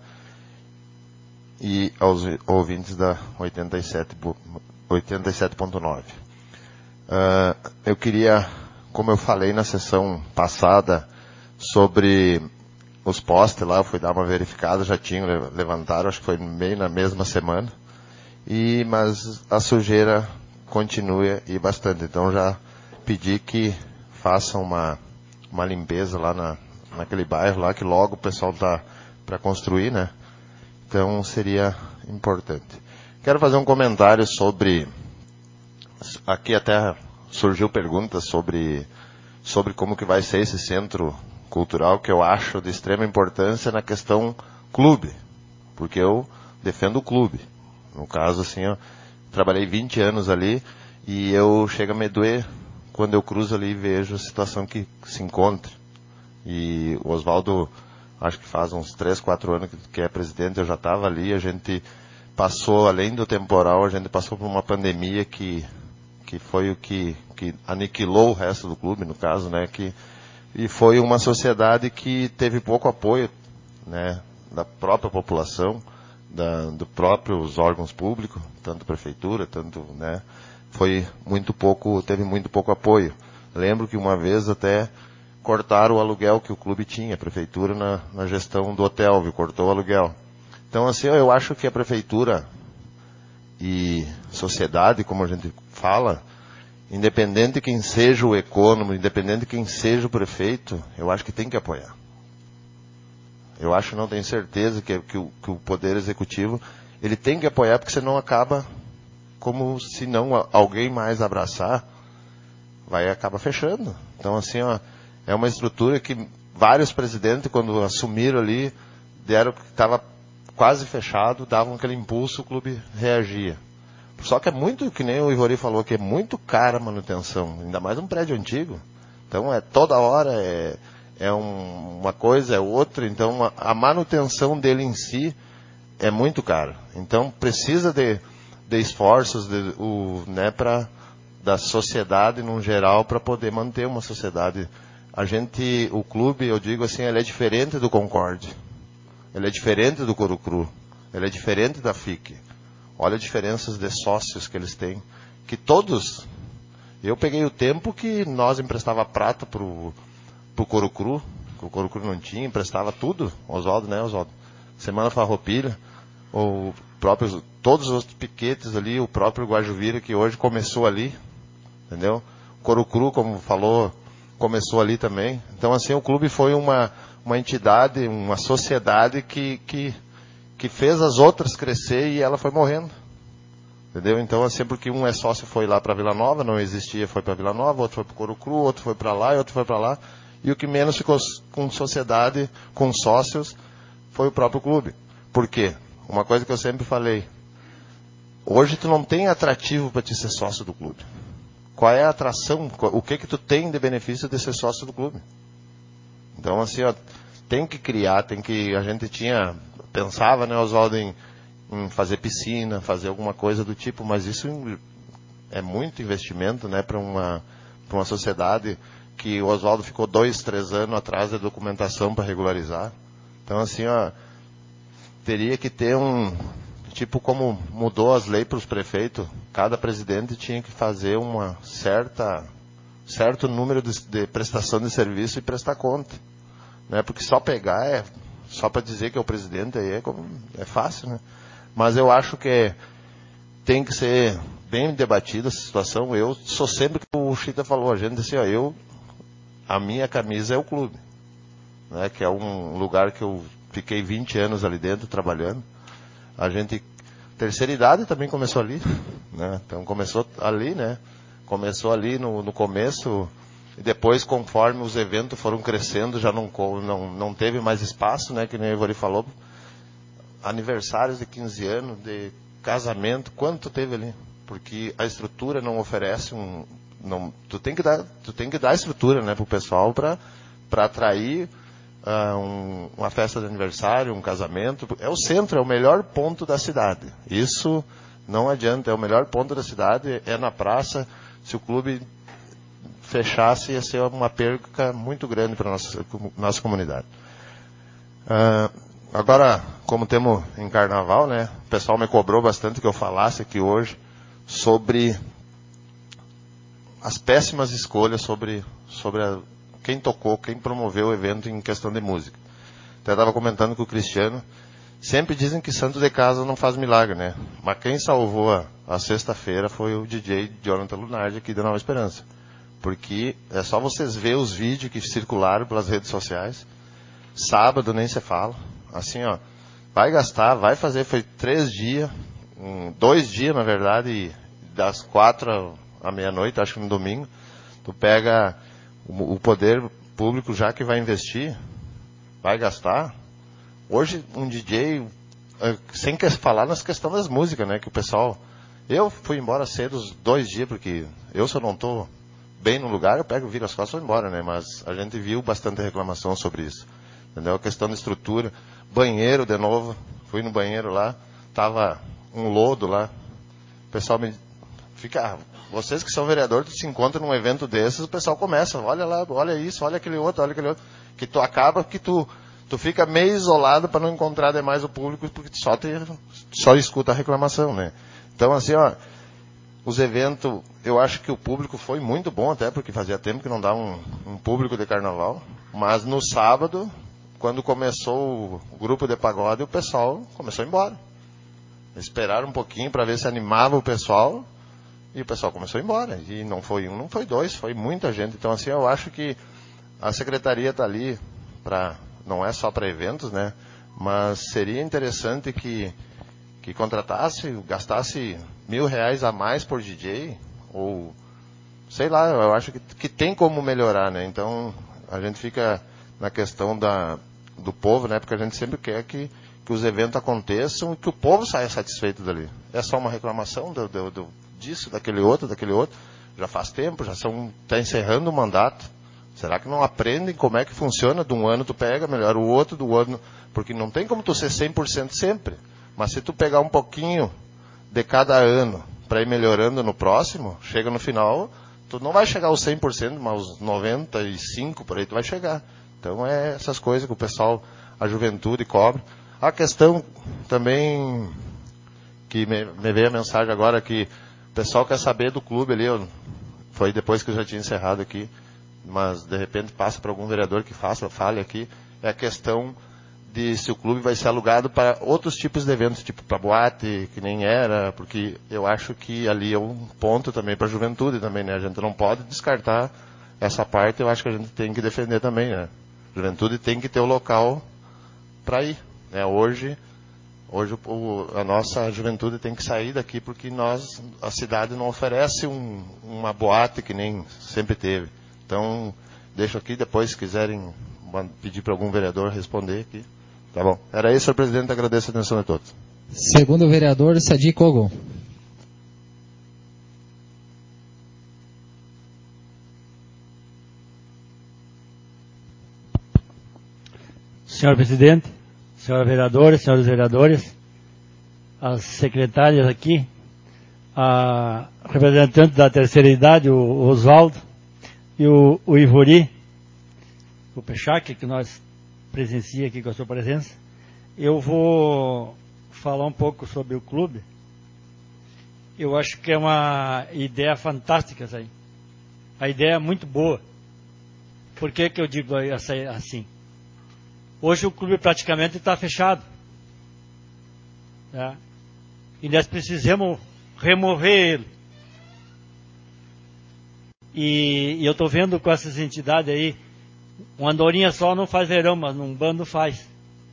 e aos ouvintes da oitenta e sete ponto nove. Uh, eu queria, como eu falei na sessão passada, sobre os postes lá, eu fui dar uma verificada, já tinham levantado, acho que foi meio na mesma semana, e, mas a sujeira continua e bastante, então já pedi que façam uma, uma limpeza lá na, naquele bairro lá, que logo o pessoal está para construir, né? Então seria importante. Quero fazer um comentário sobre, aqui até surgiu perguntas sobre, sobre como que vai ser esse centro cultural, que eu acho de extrema importância na questão clube, porque eu defendo o clube. No caso, assim, eu trabalhei vinte anos ali e eu chego a me doer quando eu cruzo ali e vejo a situação que se encontra. E o Oswaldo, acho que faz uns três, quatro anos que é presidente, eu já estava ali, a gente passou, além do temporal, a gente passou por uma pandemia que, que foi o que, que aniquilou o resto do clube, no caso, né, que e foi uma sociedade que teve pouco apoio, né, da própria população, da, do próprios órgãos públicos, tanto prefeitura, tanto, né, foi muito pouco, teve muito pouco apoio. Lembro que uma vez até cortaram o aluguel que o clube tinha, a prefeitura na, na gestão do hotel, viu, cortou o aluguel. Então, assim, eu acho que a prefeitura e sociedade, como a gente fala, independente de quem seja o econômico, independente de quem seja o prefeito, eu acho que tem que apoiar. Eu acho, não tenho certeza, que, que, o, que o Poder Executivo, ele tem que apoiar, porque senão acaba, como se não alguém mais abraçar, vai acabar fechando. Então, assim, ó, é uma estrutura que vários presidentes, quando assumiram ali, deram que estava quase fechado, davam aquele impulso, o clube reagia. Só que é muito, que nem o Ivori falou, que é muito cara a manutenção, ainda mais um prédio antigo. Então é toda hora, é, é um, uma coisa, é outra, então a, a manutenção dele em si é muito cara. Então precisa de, de esforços de, o, né, pra, da sociedade no geral para poder manter uma sociedade. A gente, o clube, eu digo assim, ele é diferente do Concorde, ele é diferente do Corocru, ele é diferente da F I C. Olha as diferenças de sócios que eles têm. Que todos... Eu peguei o tempo que nós emprestava prata pro, pro Corocru, que o Corocru não tinha, emprestava tudo. Oswaldo, né, Oswaldo? Semana Farroupilha, o próprio, todos os outros piquetes ali, o próprio Guajuvira, que hoje começou ali, entendeu? O Corocru, como falou, começou ali também. Então, assim, o clube foi uma, uma entidade, uma sociedade que... que que fez as outras crescer e ela foi morrendo. Entendeu? Então, assim, porque um é sócio, foi lá para Vila Nova, não existia, foi para Vila Nova, outro foi para o Corocru, outro foi para lá e outro foi para lá. E o que menos ficou com sociedade, com sócios, foi o próprio clube. Por quê? Uma coisa que eu sempre falei. Hoje tu não tem atrativo para te ser sócio do clube. Qual é a atração? O que que tu tem de benefício de ser sócio do clube? Então, assim, ó, tem que criar, tem que... A gente tinha... Pensava, né, Oswaldo, em, em fazer piscina, fazer alguma coisa do tipo, mas isso é muito investimento, né, para uma, para uma sociedade que o Oswaldo ficou dois, três anos atrás da documentação para regularizar. Então, assim, ó, teria que ter um... tipo como mudou as leis para os prefeitos, cada presidente tinha que fazer uma certa certo número de, de prestação de serviço e prestar conta, né? Porque só pegar é só para dizer que é o presidente aí é, como, é fácil, né? Mas eu acho que tem que ser bem debatida essa situação. Eu sou sempre que o Chita falou, a gente assim, ó, eu a minha camisa é o clube, né? Que é um lugar que eu fiquei vinte anos ali dentro trabalhando. A gente terceira idade também começou ali, né? Então começou ali, né? Começou ali no, no começo, e depois, conforme os eventos foram crescendo, já não, não, não teve mais espaço, né? Que nem o Ivori falou. Aniversários de quinze anos, de casamento, quanto teve ali? Porque a estrutura não oferece um... Não, tu, tem que dar, tu tem que dar estrutura, né, pro pessoal para para atrair uh, um, uma festa de aniversário, um casamento. É o centro, é o melhor ponto da cidade. Isso não adianta, é o melhor ponto da cidade, é na praça. Se o clube fechasse, ia ser uma perca muito grande para a nossa, nossa comunidade. Uh, agora, como temos em carnaval, né, o pessoal me cobrou bastante que eu falasse aqui hoje sobre as péssimas escolhas, sobre, sobre a, quem tocou, quem promoveu o evento em questão de música. Até estava comentando com o Cristiano, sempre dizem que santo de casa não faz milagre, né? Mas quem salvou a, a sexta-feira foi o D J Jonathan Lunardi aqui da Nova Esperança. Porque é só vocês verem os vídeos que circularam pelas redes sociais. Sábado nem se fala. Assim, ó, vai gastar, vai fazer, foi três dias, um, dois dias na verdade, das quatro à meia-noite, acho que no domingo. Tu pega o, o poder público já que vai investir, vai gastar. Hoje, um D J, sem falar nas questões das músicas, né? Que o pessoal... Eu fui embora cedo os dois dias, porque eu, se eu não estou bem no lugar, eu pego, viro as costas e vou embora, né? Mas a gente viu bastante reclamação sobre isso. Entendeu? A questão da estrutura. Banheiro, de novo. Fui no banheiro lá, tava um lodo lá. O pessoal me... Fica... Vocês que são vereadores, se encontram num evento desses, o pessoal começa, olha lá, olha isso, olha aquele outro, olha aquele outro. Que tu acaba que tu... Tu fica meio isolado para não encontrar demais o público, porque tu só, te, só escuta a reclamação, né? Então, assim, ó, os eventos, eu acho que o público foi muito bom, até porque fazia tempo que não dá um, um público de carnaval. Mas no sábado, quando começou o grupo de pagode, o pessoal começou a ir embora. Esperaram um pouquinho para ver se animava o pessoal, e o pessoal começou a ir embora. E não foi um, não foi dois, foi muita gente. Então, assim, eu acho que a secretaria está ali para... Não é só para eventos, né? Mas seria interessante que, que contratasse, gastasse mil reais a mais por D J, ou sei lá, eu acho que, que tem como melhorar, né? Então a gente fica na questão da, do povo, né? Porque a gente sempre quer que, que os eventos aconteçam e que o povo saia satisfeito dali. É só uma reclamação do, do, do, disso, daquele outro, daquele outro. Já faz tempo, já são, está encerrando o mandato. Será que não aprendem como é que funciona? De um ano tu pega, melhor o outro, do ano... Porque não tem como tu ser cem por cento sempre. Mas se tu pegar um pouquinho de cada ano para ir melhorando no próximo, chega no final, tu não vai chegar aos cem por cento, mas aos noventa e cinco por cento por aí tu vai chegar. Então é essas coisas que o pessoal, a juventude cobra. A questão também, que me, me veio a mensagem agora, que o pessoal quer saber do clube ali, eu, foi depois que eu já tinha encerrado aqui, mas de repente passa para algum vereador que faça, fale aqui, é a questão de se o clube vai ser alugado para outros tipos de eventos, tipo para boate, que nem era, porque eu acho que ali é um ponto também para a juventude também, né? A gente não pode descartar essa parte, eu acho que a gente tem que defender também, né? A juventude tem que ter o local para ir, né? Hoje, hoje o, a nossa juventude tem que sair daqui porque nós, a cidade não oferece um, uma boate que nem sempre teve. Então, deixo aqui, depois, se quiserem pedir para algum vereador responder aqui. Tá bom. Era isso, senhor presidente. Agradeço a atenção de todos.
Segundo o vereador, Sadi Kogon.
Senhor presidente, senhora vereadora, senhores vereadores, as secretárias aqui, a representante da terceira idade, o Oswaldo, e o, o Ivori, o Pechac, que nós presenciamos aqui com a sua presença, eu vou falar um pouco sobre o clube. Eu acho que é uma ideia fantástica essa aí. A ideia é muito boa. Por que que eu digo assim? Hoje o clube praticamente está fechado. Né? E nós precisamos remover ele. E, e eu estou vendo com essas entidades aí, uma andorinha só não faz verão, mas num bando faz.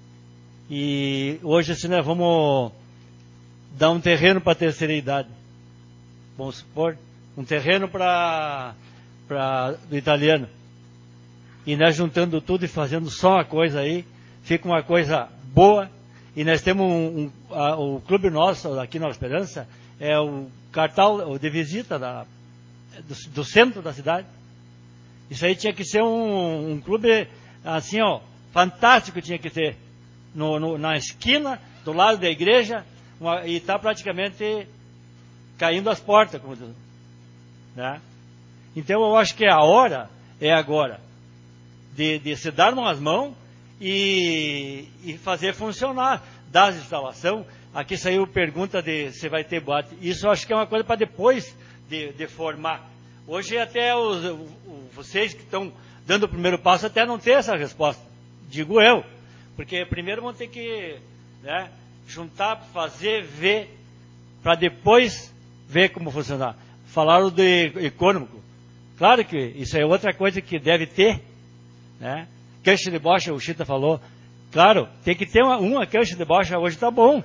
E hoje assim nós vamos dar um terreno para a terceira idade. Vamos supor, um terreno para o italiano. E nós juntando tudo e fazendo só uma coisa aí, fica uma coisa boa. E nós temos um, um, a, o clube nosso aqui na Nova Esperança, é o cartão de visita da, do, do centro da cidade. Isso aí tinha que ser um, um clube assim, ó, fantástico tinha que ter. No, no, na esquina, do lado da igreja, uma, e está praticamente caindo as portas, como diz, né? Então eu acho que a hora é agora de, de se dar umas mãos e, e fazer funcionar, dar instalação. Aqui saiu pergunta de se vai ter boate. Isso eu acho que é uma coisa para depois de, de formar. Hoje até os, vocês que estão dando o primeiro passo até não ter essa resposta, digo eu. Porque primeiro vão ter que, né, juntar, fazer, ver, para depois ver como funcionar. Falaram do econômico. Claro que isso é outra coisa que deve ter, né? Cancha de bocha, o Chita falou. Claro, tem que ter uma, uma cancha de bocha, hoje está bom.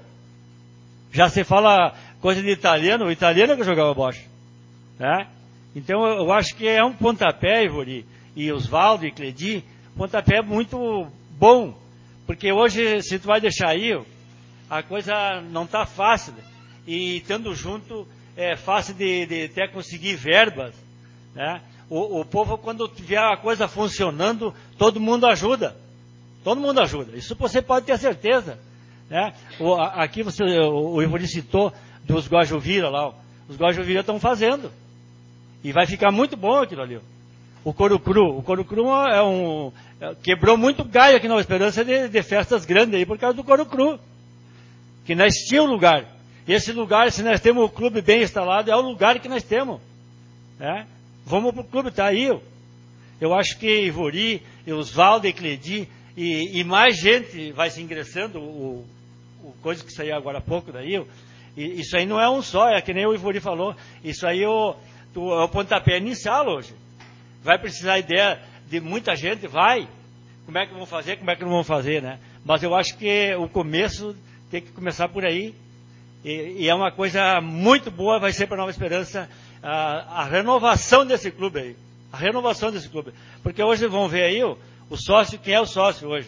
Já se fala coisa de italiano, o italiano que jogava bocha, né? Então eu acho que é um pontapé, Ivori, e Osvaldo e Cledi, pontapé muito bom. Porque hoje, se tu vai deixar aí, a coisa não está fácil. E estando junto, é fácil de, de até conseguir verbas, né? O, o povo, quando tiver a coisa funcionando, todo mundo ajuda. Todo mundo ajuda. Isso você pode ter certeza, né? O, aqui você, o, o Ivori citou dos Guajuvira lá. Ó. Os Guajuvira estão fazendo. E vai ficar muito bom aquilo ali. Ó. O Couro Cru. O Couro Cru é um... quebrou muito galho aqui na Esperança de, de festas grandes aí por causa do Couro Cru. Que nós tínhamos lugar. Esse lugar, se nós temos o clube bem instalado, é o lugar que nós temos. Né? Vamos para o clube, está aí. Ó. Eu acho que Ivori, Osvaldo e Cledi e, e mais gente vai se ingressando. O, o coisa que saiu agora há pouco daí. Ó. E, isso aí não é um só, é que nem o Ivori falou. Isso aí é o, o pontapé inicial hoje. Vai precisar ideia de muita gente, vai. Como é que vão fazer, como é que não vão fazer, né? Mas eu acho que o começo tem que começar por aí. E, e é uma coisa muito boa, vai ser para a Nova Esperança a, a renovação desse clube aí. A renovação desse clube. Porque hoje vão ver aí o, o sócio, quem é o sócio hoje?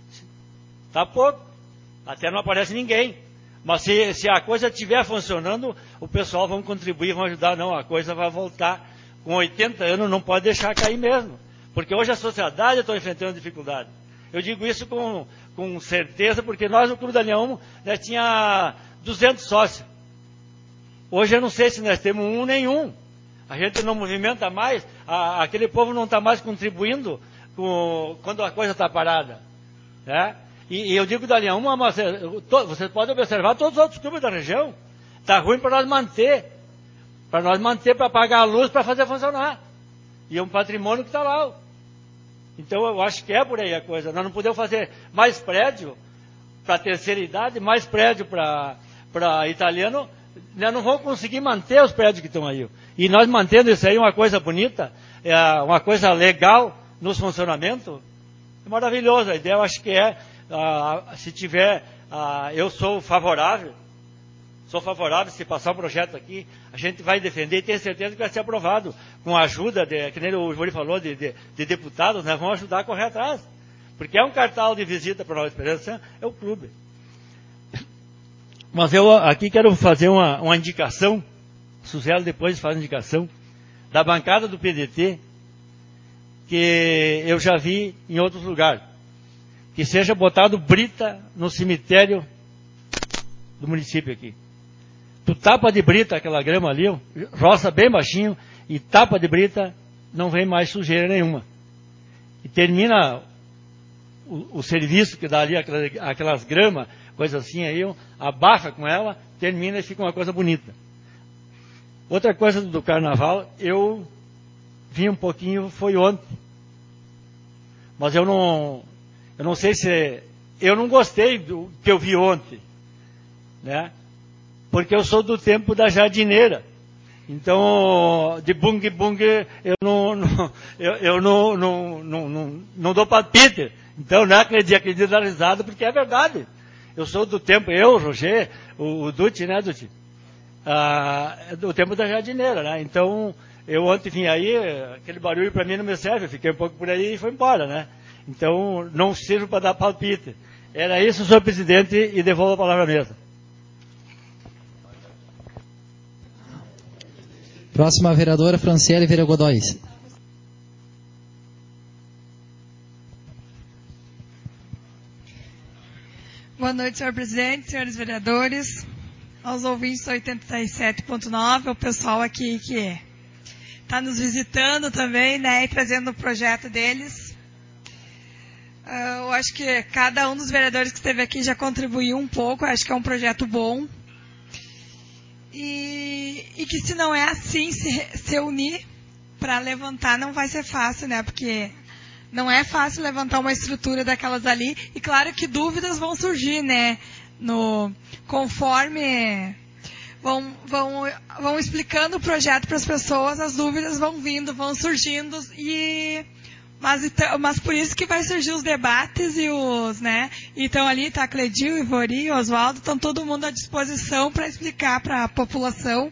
Tá pouco. Até não aparece ninguém. Mas se, se a coisa estiver funcionando, o pessoal vai contribuir, vão ajudar. Não, a coisa vai voltar. Com oitenta anos não pode deixar cair mesmo. Porque hoje a sociedade está enfrentando dificuldade. Eu digo isso com, com certeza, porque nós no Clube da Leão nós tinha duzentos sócios. Hoje eu não sei se nós temos um nenhum. A gente não movimenta mais, a, aquele povo não está mais contribuindo com, quando a coisa está parada. Né? E, e eu digo da Leão, mas vocês podem observar todos os outros clubes da região. Está ruim para nós manter. Para nós manter, para pagar a luz, para fazer funcionar. E é um patrimônio que está lá. Então eu acho que é por aí a coisa. Nós não podemos fazer mais prédio para a terceira idade, mais prédio para italiano. Nós não vamos conseguir manter os prédios que estão aí. E nós mantendo isso aí, uma coisa bonita, é uma coisa legal nos funcionamentos, é maravilhoso. A ideia eu acho que é, ah, se tiver, ah, eu sou favorável, Sou favorável, se passar o projeto aqui, a gente vai defender e tenho certeza que vai ser aprovado. Com a ajuda, de, que nem o Ivori falou, de, de, de deputados, né, vão ajudar a correr atrás. Porque é um cartão de visita para a Nova Esperança, é o clube. Mas eu aqui quero fazer uma, uma indicação, o Suzelo depois faz a indicação, da bancada do P D T, que eu já vi em outros lugares. Que seja botado brita no cemitério do município aqui. Tu tapa de brita aquela grama ali, roça bem baixinho, e tapa de brita, não vem mais sujeira nenhuma. E termina o, o serviço que dá ali, aquelas, aquelas gramas, coisa assim, aí abafa com ela, termina e fica uma coisa bonita. Outra coisa do carnaval, eu vi um pouquinho, foi ontem. Mas eu não, eu não sei se, eu não gostei do que eu vi ontem, né? Porque eu sou do tempo da jardineira. Então, de bung bung, eu não, não, eu, eu não, não, não, não, não dou palpite. Então, não acredito, acredito na risada, porque é verdade. Eu sou do tempo, eu, o Roger, o, o Dutti, né, Dutti? Ah, do tempo da jardineira, né? Então, eu ontem vim aí, aquele barulho para mim não me serve, eu fiquei um pouco por aí e foi embora, né? Então, não sirvo para dar palpite. Era isso, senhor presidente, e devolvo a palavra à mesa.
Próxima vereadora, Franciele Vieira Godóis.
Boa noite, senhor presidente, senhores vereadores, aos ouvintes do oitenta e sete ponto nove, o pessoal aqui que está nos visitando também, né, e trazendo o projeto deles. Uh, eu acho que cada um dos vereadores que esteve aqui já contribuiu um pouco, eu acho que é um projeto bom. E, e que se não é assim, se, se unir para levantar não vai ser fácil, né? Porque não é fácil levantar uma estrutura daquelas ali. E claro que dúvidas vão surgir, né? No, conforme vão, vão, vão explicando o projeto para as pessoas, as dúvidas vão vindo, vão surgindo. E, mas, mas por isso que vai surgir os debates e os, né? Então ali está a Cledil, Ivori, Oswaldo, estão todo mundo à disposição para explicar para a população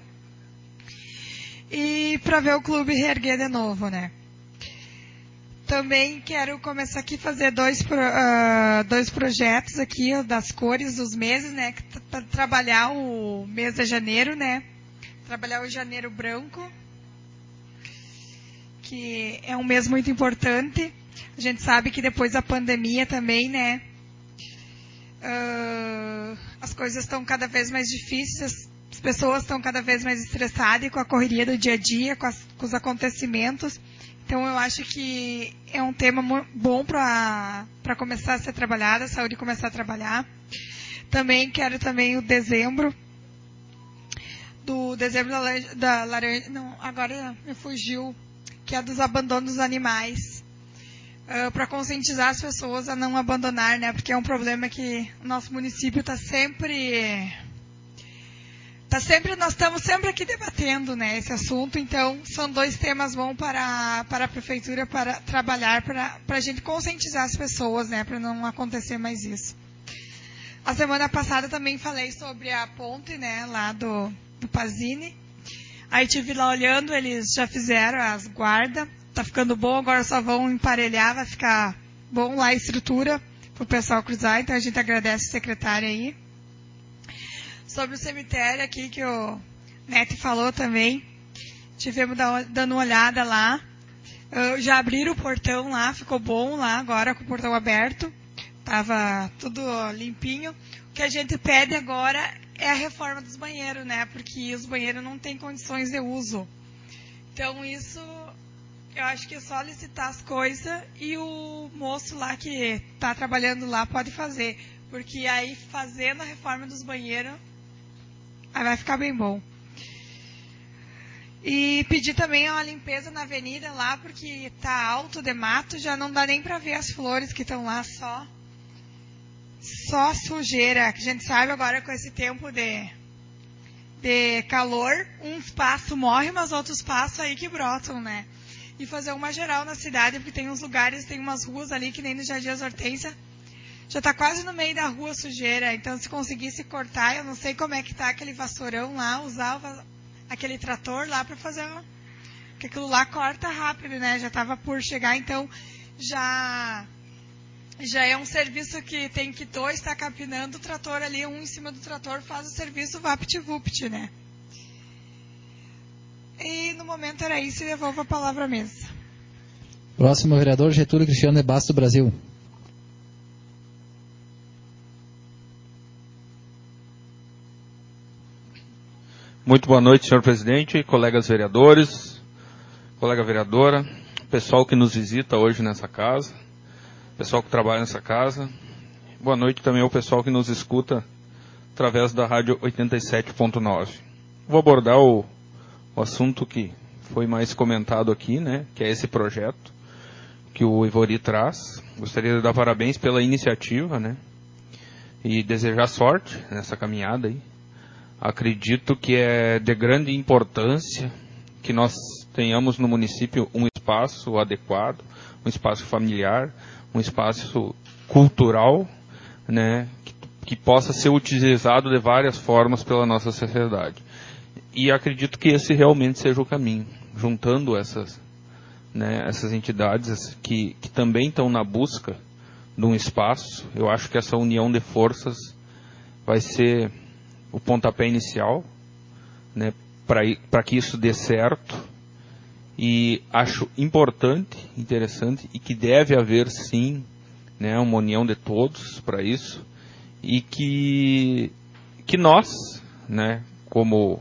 e para ver o clube reerguer de novo, né? Também quero começar aqui a fazer dois, uh, dois projetos aqui das cores dos meses, né? Para trabalhar o mês de janeiro, né? Trabalhar o janeiro branco, que é um mês muito importante. A gente sabe que depois da pandemia também, né, uh, as coisas estão cada vez mais difíceis, as pessoas estão cada vez mais estressadas com a correria do dia a dia, com, as, com os acontecimentos. Então eu acho que é um tema bom para para começar a ser trabalhado, a saúde começar a trabalhar. Também quero também o dezembro, do dezembro da, da laranja, não, agora me fugiu, que é dos abandonos dos animais, uh, para conscientizar as pessoas a não abandonar, né? Porque é um problema que o nosso município está sempre, tá sempre, nós estamos sempre aqui debatendo, né, esse assunto. Então, são dois temas bons para, para a prefeitura para trabalhar, para, para a gente conscientizar as pessoas, né, para não acontecer mais isso. A semana passada também falei sobre a ponte, né, lá do, do Pazini. Aí estive lá olhando, eles já fizeram as guardas, tá ficando bom, agora só vão emparelhar, vai ficar bom lá a estrutura para o pessoal cruzar, então a gente agradece o secretário aí. Sobre o cemitério aqui que o Neto falou também, tivemos dando uma olhada lá, uh, já abriram o portão lá, ficou bom lá agora com o portão aberto, tava tudo limpinho. O que a gente pede agora é a reforma dos banheiros, né? Porque os banheiros não têm condições de uso. Então isso, eu acho que é só licitar as coisas e o moço lá que está trabalhando lá pode fazer. Porque aí fazendo a reforma dos banheiros, aí vai ficar bem bom. E pedir também uma limpeza na avenida lá, porque tá alto de mato, já não dá nem para ver as flores que estão lá, só só sujeira, que a gente sabe agora com esse tempo de, de calor, uns passos morrem, mas outros passos aí que brotam, né? E fazer uma geral na cidade, porque tem uns lugares, tem umas ruas ali, que nem no Jardim das Hortênsias, já tá quase no meio da rua sujeira, então se conseguisse cortar, eu não sei como é que tá aquele vassourão lá, usar o, aquele trator lá para fazer, porque aquilo lá corta rápido, né? Já tava por chegar, então já... Já é um serviço que tem que dois estar tá capinando o trator ali, um em cima do trator faz o serviço vapt-vupt, né? E no momento era isso e devolvo a palavra à mesa.
Próximo vereador Getúlio Cristiano de Basto, Brasil.
Muito boa noite, senhor presidente, colegas vereadores, colega vereadora, pessoal que nos visita hoje nessa casa. Pessoal que trabalha nessa casa, boa noite também ao pessoal que nos escuta através da Rádio oitenta e sete ponto nove. Vou abordar o, o assunto que foi mais comentado aqui, né, que é esse projeto que o Ivori traz. Gostaria de dar parabéns pela iniciativa, né, e desejar sorte nessa caminhada aí. Acredito que é de grande importância que nós tenhamos no município um espaço adequado, um espaço familiar, um espaço cultural, né, que, que possa ser utilizado de várias formas pela nossa sociedade. E acredito que esse realmente seja o caminho, juntando essas, né, essas entidades que, que também estão na busca de um espaço. Eu acho que essa união de forças vai ser o pontapé inicial, né, para que isso dê certo. E acho importante, interessante, e que deve haver sim, né, uma união de todos para isso, e que, que nós, né, como,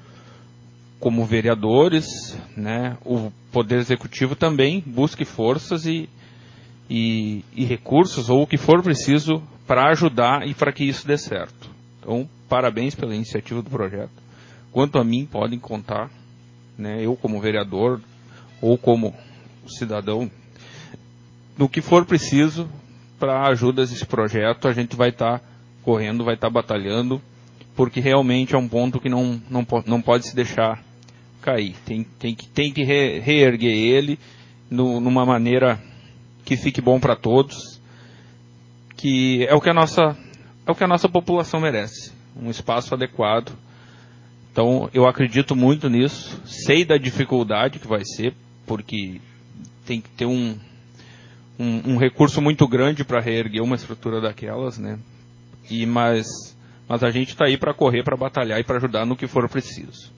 como vereadores, né, o Poder Executivo também busque forças e, e, e recursos, ou o que for preciso, para ajudar e para que isso dê certo. Então, parabéns pela iniciativa do projeto. Quanto a mim, podem contar, né, eu como vereador ou como cidadão, no que for preciso para a ajuda desse projeto, a gente vai estar tá correndo, vai estar tá batalhando, porque realmente é um ponto que não, não, não pode se deixar cair. Tem, tem que, tem que re, reerguer ele no, numa maneira que fique bom para todos, que é o que a nossa, é o que a nossa população merece, um espaço adequado. Então, eu acredito muito nisso, sei da dificuldade que vai ser, porque tem que ter um, um, um recurso muito grande para reerguer uma estrutura daquelas, né? E, mas, mas a gente está aí para correr, para batalhar e para ajudar no que for preciso.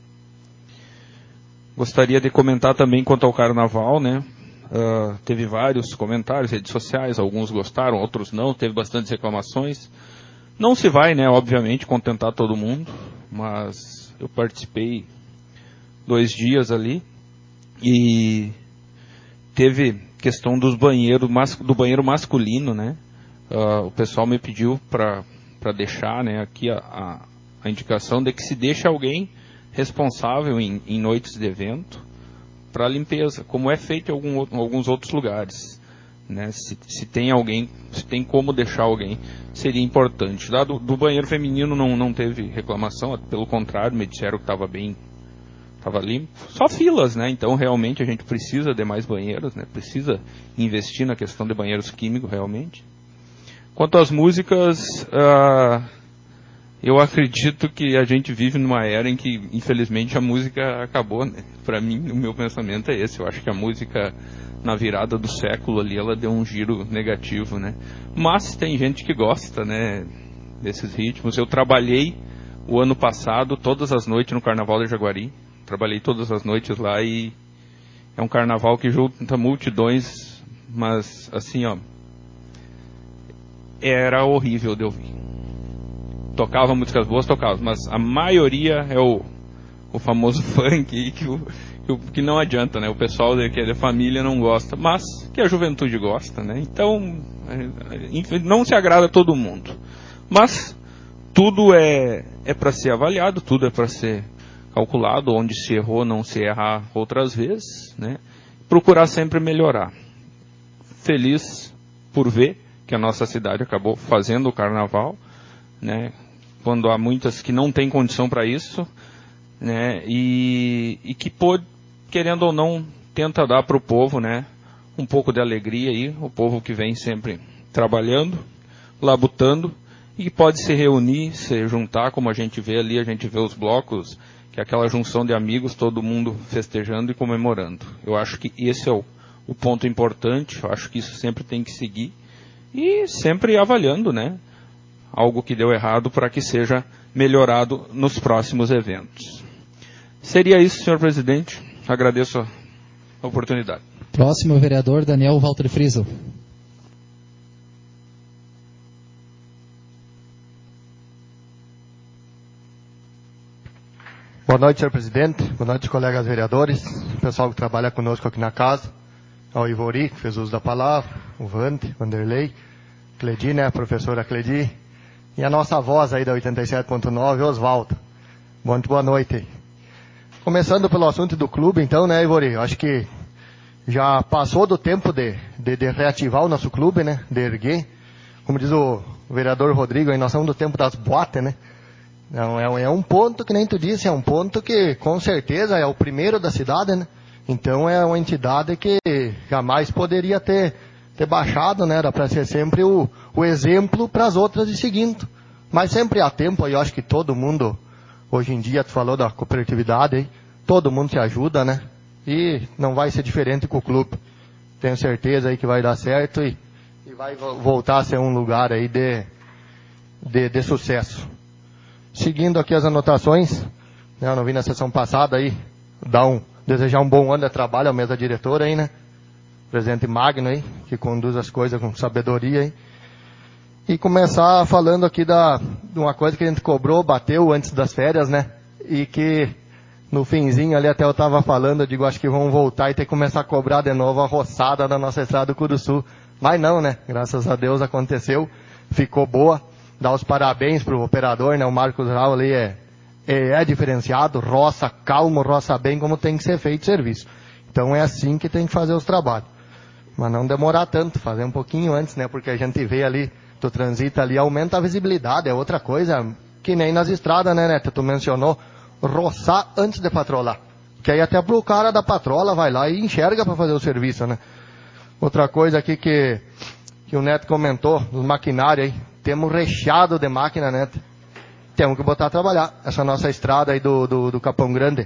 Gostaria de comentar também quanto ao carnaval, né? Uh, teve vários comentários, redes sociais, alguns gostaram, outros não, teve bastantes reclamações. Não se vai, né, obviamente, contentar todo mundo, mas eu participei dois dias ali e teve questão dos banheiros, do banheiro masculino, né? Uh, o pessoal me pediu para para deixar, né, aqui a, a, a indicação de que se deixa alguém responsável em, em noites de evento para a limpeza, como é feito em algum, alguns outros lugares, né? Se, se tem alguém, se tem como deixar alguém, seria importante. Lá do, do banheiro feminino não, não teve reclamação, pelo contrário, me disseram que estava bem, estava limpo. Só filas, né? Então realmente a gente precisa de mais banheiros, né? Precisa investir na questão de banheiros químicos realmente. Quanto às músicas, uh, eu acredito que a gente vive numa era em que, infelizmente, a música acabou, né? Para mim, o meu pensamento é esse. Eu acho que a música, na virada do século ali, ela deu um giro negativo, né? Mas tem gente que gosta, né, desses ritmos. Eu trabalhei o ano passado, todas as noites no Carnaval de Jaguari. Trabalhei todas as noites lá e é um carnaval que junta multidões, mas, assim, ó, era horrível de ouvir. Tocava músicas boas, tocava, mas a maioria é o, o famoso funk que, o, que, que não adianta, né? O pessoal de, que é de família não gosta, mas que a juventude gosta, né? Então, não se agrada a todo mundo. Mas tudo é, é para ser avaliado, tudo é para ser calculado, onde se errou, não se errar outras vezes, né? Procurar sempre melhorar. Feliz por ver que a nossa cidade acabou fazendo o carnaval, né? Quando há muitas que não têm condição para isso, né? E, e que pode, querendo ou não, tenta dar para o povo, né, um pouco de alegria aí, o povo que vem sempre trabalhando, labutando, e que pode se reunir, se juntar, como a gente vê ali, a gente vê os blocos, que é aquela junção de amigos, todo mundo festejando e comemorando. Eu acho que esse é o, o ponto importante, eu acho que isso sempre tem que seguir, e sempre avaliando, né, algo que deu errado para que seja melhorado nos próximos eventos. Seria isso, senhor presidente. Agradeço a oportunidade.
Próximo vereador, Daniel Walter Friso.
Boa noite, senhor presidente. Boa noite, colegas vereadores, o pessoal que trabalha conosco aqui na casa, ao Ivori, que fez uso da palavra, o Vante, Vanderlei, Cledi, né, professora Cledi, e a nossa voz aí da oitenta e sete ponto nove, Oswaldo. Muito boa noite. Começando pelo assunto do clube, então, né, Ivori, eu acho que já passou do tempo de, de, de reativar o nosso clube, né, de erguer. Como diz o vereador Rodrigo, aí nós estamos do tempo das boates, né. Não, é, é um ponto, que nem tu disse, é um ponto que com certeza é o primeiro da cidade, né. Então é uma entidade que jamais poderia ter, ter baixado, né, era para ser sempre o, o exemplo para as outras de seguinte. Mas sempre há tempo, aí eu acho que todo mundo, hoje em dia, tu falou da cooperatividade, aí, todo mundo se ajuda, né, e não vai ser diferente com o clube. Tenho certeza aí que vai dar certo e, e vai voltar a ser um lugar aí de, de, de sucesso. Seguindo aqui as anotações, né, eu não vi na sessão passada aí, dar um, desejar um bom ano de trabalho à mesa diretora aí, né, presidente Magno aí, que conduz as coisas com sabedoria aí. E começar falando aqui da, de uma coisa que a gente cobrou, bateu antes das férias, né, e que no finzinho ali até eu estava falando, eu digo, acho que vão voltar e ter que começar a cobrar de novo a roçada da nossa estrada do Curuçu. Mas não, né, graças a Deus aconteceu, ficou boa. Dar os parabéns pro operador, né, o Marcos Rau ali é, é, é diferenciado, roça calmo, roça bem como tem que ser feito o serviço. Então é assim que tem que fazer os trabalhos. Mas não demorar tanto, fazer um pouquinho antes, né, porque a gente vê ali, tu transita ali, aumenta a visibilidade, é outra coisa, que nem nas estradas, né, Neto, tu mencionou, roçar antes de patrolar. Que aí até pro cara da patrola vai lá e enxerga para fazer o serviço, né. Outra coisa aqui que, que o Neto comentou, os maquinários aí, temos recheado de máquina, Neto. Temos que botar a trabalhar. Essa nossa estrada aí do, do, do Capão Grande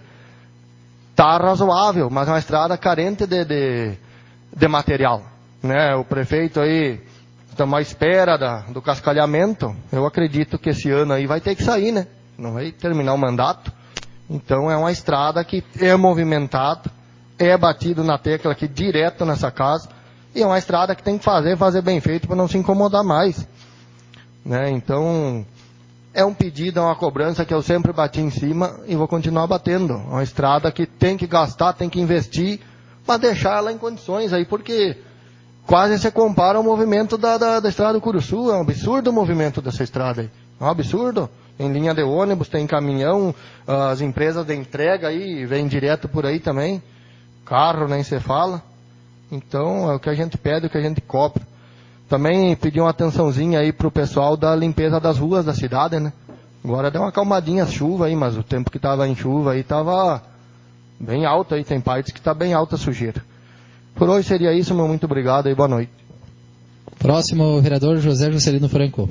tá razoável, mas é uma estrada carente de, de, de material, né. O prefeito aí, estamos à espera da, do cascalhamento. Eu acredito que esse ano aí vai ter que sair, né. Não vai terminar o mandato. Então é uma estrada que é movimentada, é batido na tecla aqui direto nessa casa, e é uma estrada que tem que fazer, fazer bem feito para não se incomodar mais, né? Então é um pedido, é uma cobrança que eu sempre bati em cima e vou continuar batendo. É uma estrada que tem que gastar, tem que investir, mas deixar ela em condições aí, porque quase se compara ao movimento da, da, da estrada do Curuçu. É um absurdo o movimento dessa estrada aí, é um absurdo. Em linha de ônibus, tem caminhão, as empresas de entrega aí, vêm direto por aí também. Carro, nem se fala. Então, é o que a gente pede, o que a gente cobra. Também pedi uma atençãozinha aí pro pessoal da limpeza das ruas da cidade, né? Agora deu uma acalmadinha a chuva aí, mas o tempo que tava em chuva aí tava bem alto aí, tem partes que tá bem alta a sujeira. Por hoje seria isso, meu muito obrigado e boa noite.
Próximo, o vereador José Juscelino Franco.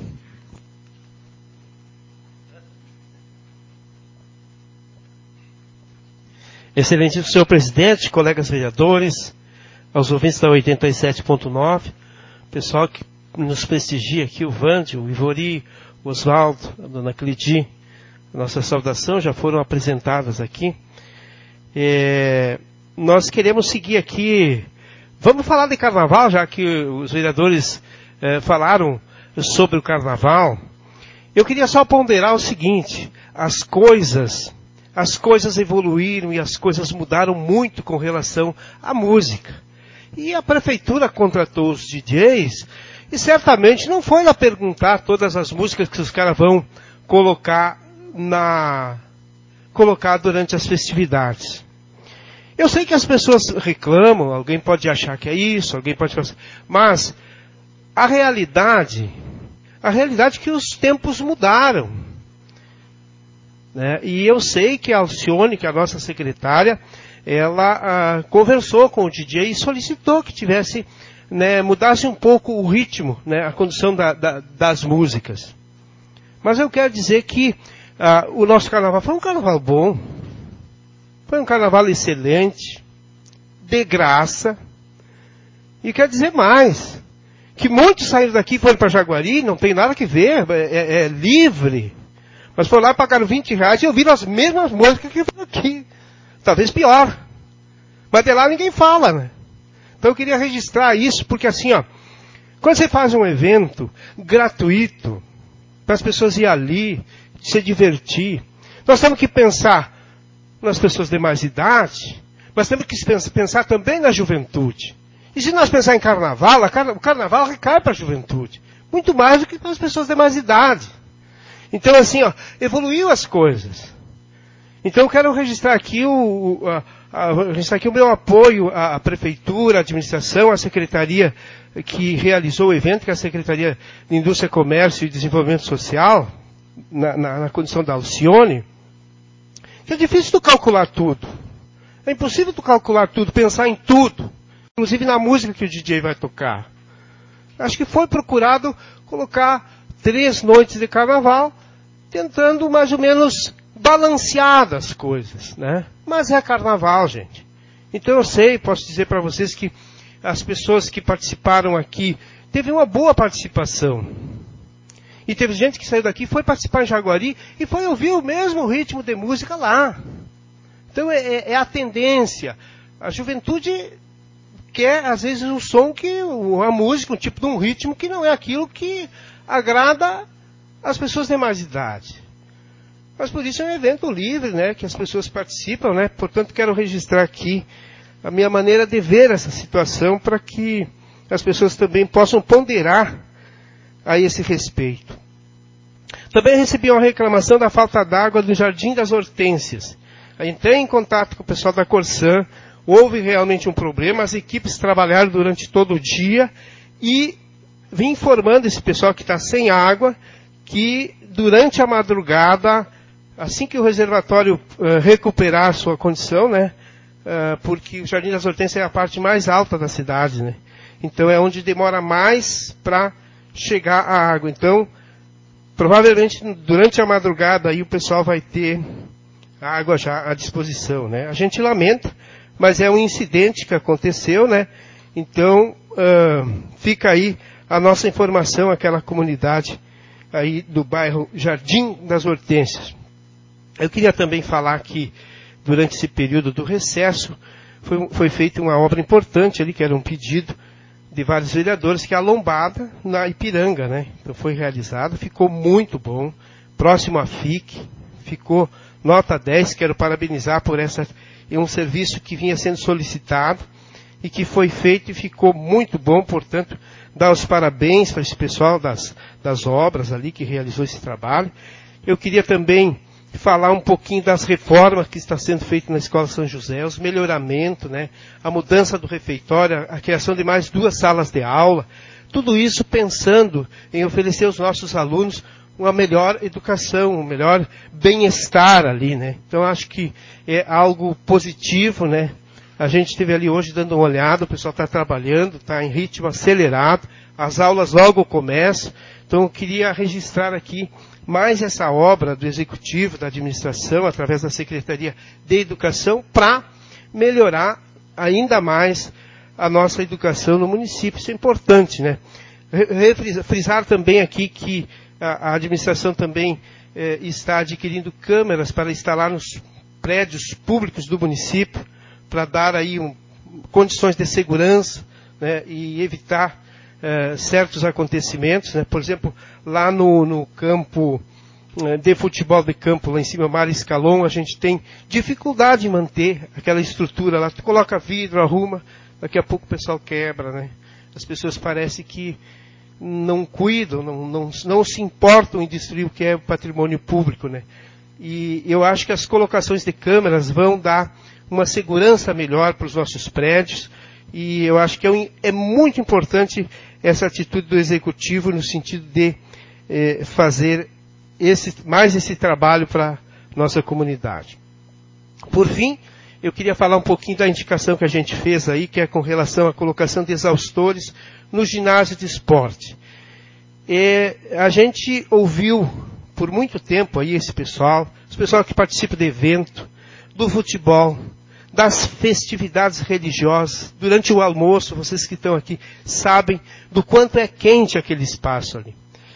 Excelentíssimo senhor presidente, colegas vereadores, aos ouvintes da oitenta e sete ponto nove, pessoal que nos prestigia aqui, o Vande, o Ivori, o Oswaldo, a dona Cledi, nossa saudação já foram apresentadas aqui. É, nós queremos seguir aqui, vamos falar de carnaval, já que os vereadores é, falaram sobre o carnaval. Eu queria só ponderar o seguinte, as coisas... As coisas evoluíram e as coisas mudaram muito com relação à música. E a prefeitura contratou os D Js e certamente não foi lá perguntar todas as músicas que os caras vão colocar na colocar durante as festividades. Eu sei que as pessoas reclamam, alguém pode achar que é isso, alguém pode pensar, mas a realidade, a realidade é que os tempos mudaram. Né? E eu sei que a Alcione, que é a nossa secretária, ela ah, conversou com o D J e solicitou que tivesse, né, mudasse um pouco o ritmo, né, a condução da, da, das músicas. Mas eu quero dizer que ah, o nosso carnaval foi um carnaval bom, foi um carnaval excelente, de graça, e quero dizer mais, que muitos saíram daqui e foram para Jaguari, não tem nada que ver, é, é, é livre. Mas foram lá e pagaram vinte reais e ouviram as mesmas músicas que foram aqui. Talvez pior. Mas de lá ninguém fala, né? Então eu queria registrar isso, porque assim, ó, quando você faz um evento gratuito, para as pessoas ir ali, se divertir, nós temos que pensar nas pessoas de mais idade, mas temos que pensar também na juventude. E se nós pensar em carnaval, o carnaval recai para a juventude.
Muito mais do que para as pessoas de mais idade. Então, assim, ó, evoluiu as coisas. Então, eu quero registrar aqui o, a, a, registrar aqui o meu apoio à, à Prefeitura, à administração, à Secretaria que realizou o evento, que é a Secretaria de Indústria, Comércio e Desenvolvimento Social, na, na, na condição da Alcione, que é difícil tu calcular tudo. É impossível tu calcular tudo, pensar em tudo, inclusive na música que o D J vai tocar. Acho que foi procurado colocar três noites de carnaval, tentando mais ou menos balancear as coisas, né? Mas é carnaval, gente. Então eu sei, posso dizer para vocês que as pessoas que participaram aqui teve uma boa participação. E teve gente que saiu daqui, foi participar em Jaguari e foi ouvir o mesmo ritmo de música lá. Então é, é a tendência. A juventude quer, às vezes, um som que, uma música, um tipo de um ritmo que não é aquilo que agrada as pessoas de mais idade. Mas por isso é um evento livre, né, que as pessoas participam, né? Portanto, quero registrar aqui a minha maneira de ver essa situação para que as pessoas também possam ponderar a esse respeito. Também recebi uma reclamação da falta d'água do Jardim das Hortênsias. Entrei em contato com o pessoal da Corsan, houve realmente um problema, as equipes trabalharam durante todo o dia e vim informando esse pessoal que está sem água que durante a madrugada, assim que o reservatório uh, recuperar a sua condição, né, uh, porque o Jardim das Hortênsias é a parte mais alta da cidade, né, então é onde demora mais para chegar a água. Então, provavelmente durante a madrugada aí o pessoal vai ter a água já à disposição, né. A gente lamenta, mas é um incidente que aconteceu, né, então uh, fica aí a nossa informação àquela comunidade aí do bairro Jardim das Hortênsias. Eu queria também falar que durante esse período do recesso foi, foi feita uma obra importante ali, que era um pedido de vários vereadores, que é a lombada na Ipiranga, né? Então foi realizada, ficou muito bom, próximo à F I C, ficou nota dez, quero parabenizar por essa, é um serviço que vinha sendo solicitado e que foi feito e ficou muito bom, portanto, dar os parabéns para esse pessoal das, das obras ali que realizou esse trabalho. Eu queria também falar um pouquinho das reformas que está sendo feitas na Escola São José, os melhoramentos, né, a mudança do refeitório, a criação de mais duas salas de aula, tudo isso pensando em oferecer aos nossos alunos uma melhor educação, um melhor bem-estar ali, né. Então acho que é algo positivo, né. A gente esteve ali hoje dando uma olhada, o pessoal está trabalhando, está em ritmo acelerado, as aulas logo começam, então eu queria registrar aqui mais essa obra do Executivo, da Administração, através da Secretaria de Educação, para melhorar ainda mais a nossa educação no município. Isso é importante, né? Frisar também aqui que a administração também eh, está adquirindo câmeras para instalar nos prédios públicos do município, para dar aí um, condições de segurança, né, e evitar uh, certos acontecimentos, né? Por exemplo, lá no, no campo uh, de futebol de campo, lá em cima, Mar Escalon, a gente tem dificuldade em manter aquela estrutura lá. Tu coloca vidro, arruma, daqui a pouco o pessoal quebra, né? As pessoas parecem que não cuidam, não, não, não se importam em destruir o que é o patrimônio público, né? E eu acho que as colocações de câmeras vão dar uma segurança melhor para os nossos prédios, e eu acho que é, é muito importante essa atitude do Executivo no sentido de eh, fazer esse, mais esse trabalho para a nossa comunidade. Por fim, eu queria falar um pouquinho da indicação que a gente fez aí, que é com relação à colocação de exaustores no ginásio de esporte. E a gente ouviu por muito tempo aí esse pessoal, esse pessoal que participa do evento, do futebol, das festividades religiosas, durante o almoço, vocês que estão aqui sabem do quanto é quente aquele espaço ali.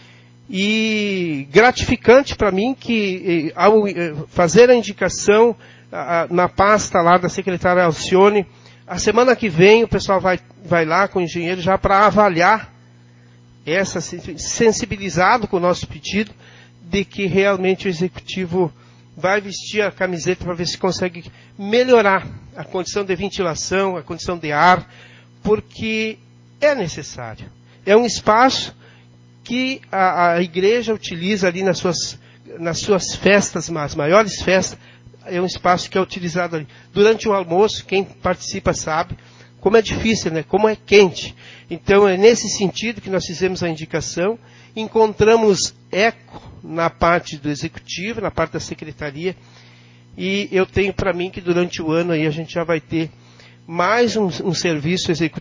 E gratificante para mim que, ao fazer a indicação na pasta lá da secretária Alcione, a semana que vem o pessoal vai, vai lá com o engenheiro já para avaliar, essa, sensibilizado com o nosso pedido, de que realmente o Executivo vai vestir a camiseta para ver se consegue melhorar a condição de ventilação, a condição de ar, porque é necessário. É um espaço que a, a igreja utiliza ali nas suas, nas suas festas, as maiores festas, é um espaço que é utilizado ali. Durante o almoço, quem participa sabe como é difícil, né? Como é quente. Então é nesse sentido que nós fizemos a indicação, encontramos eco na parte do executivo, na parte da secretaria, e eu tenho para mim que durante o ano aí a gente já vai ter mais um, um serviço executivo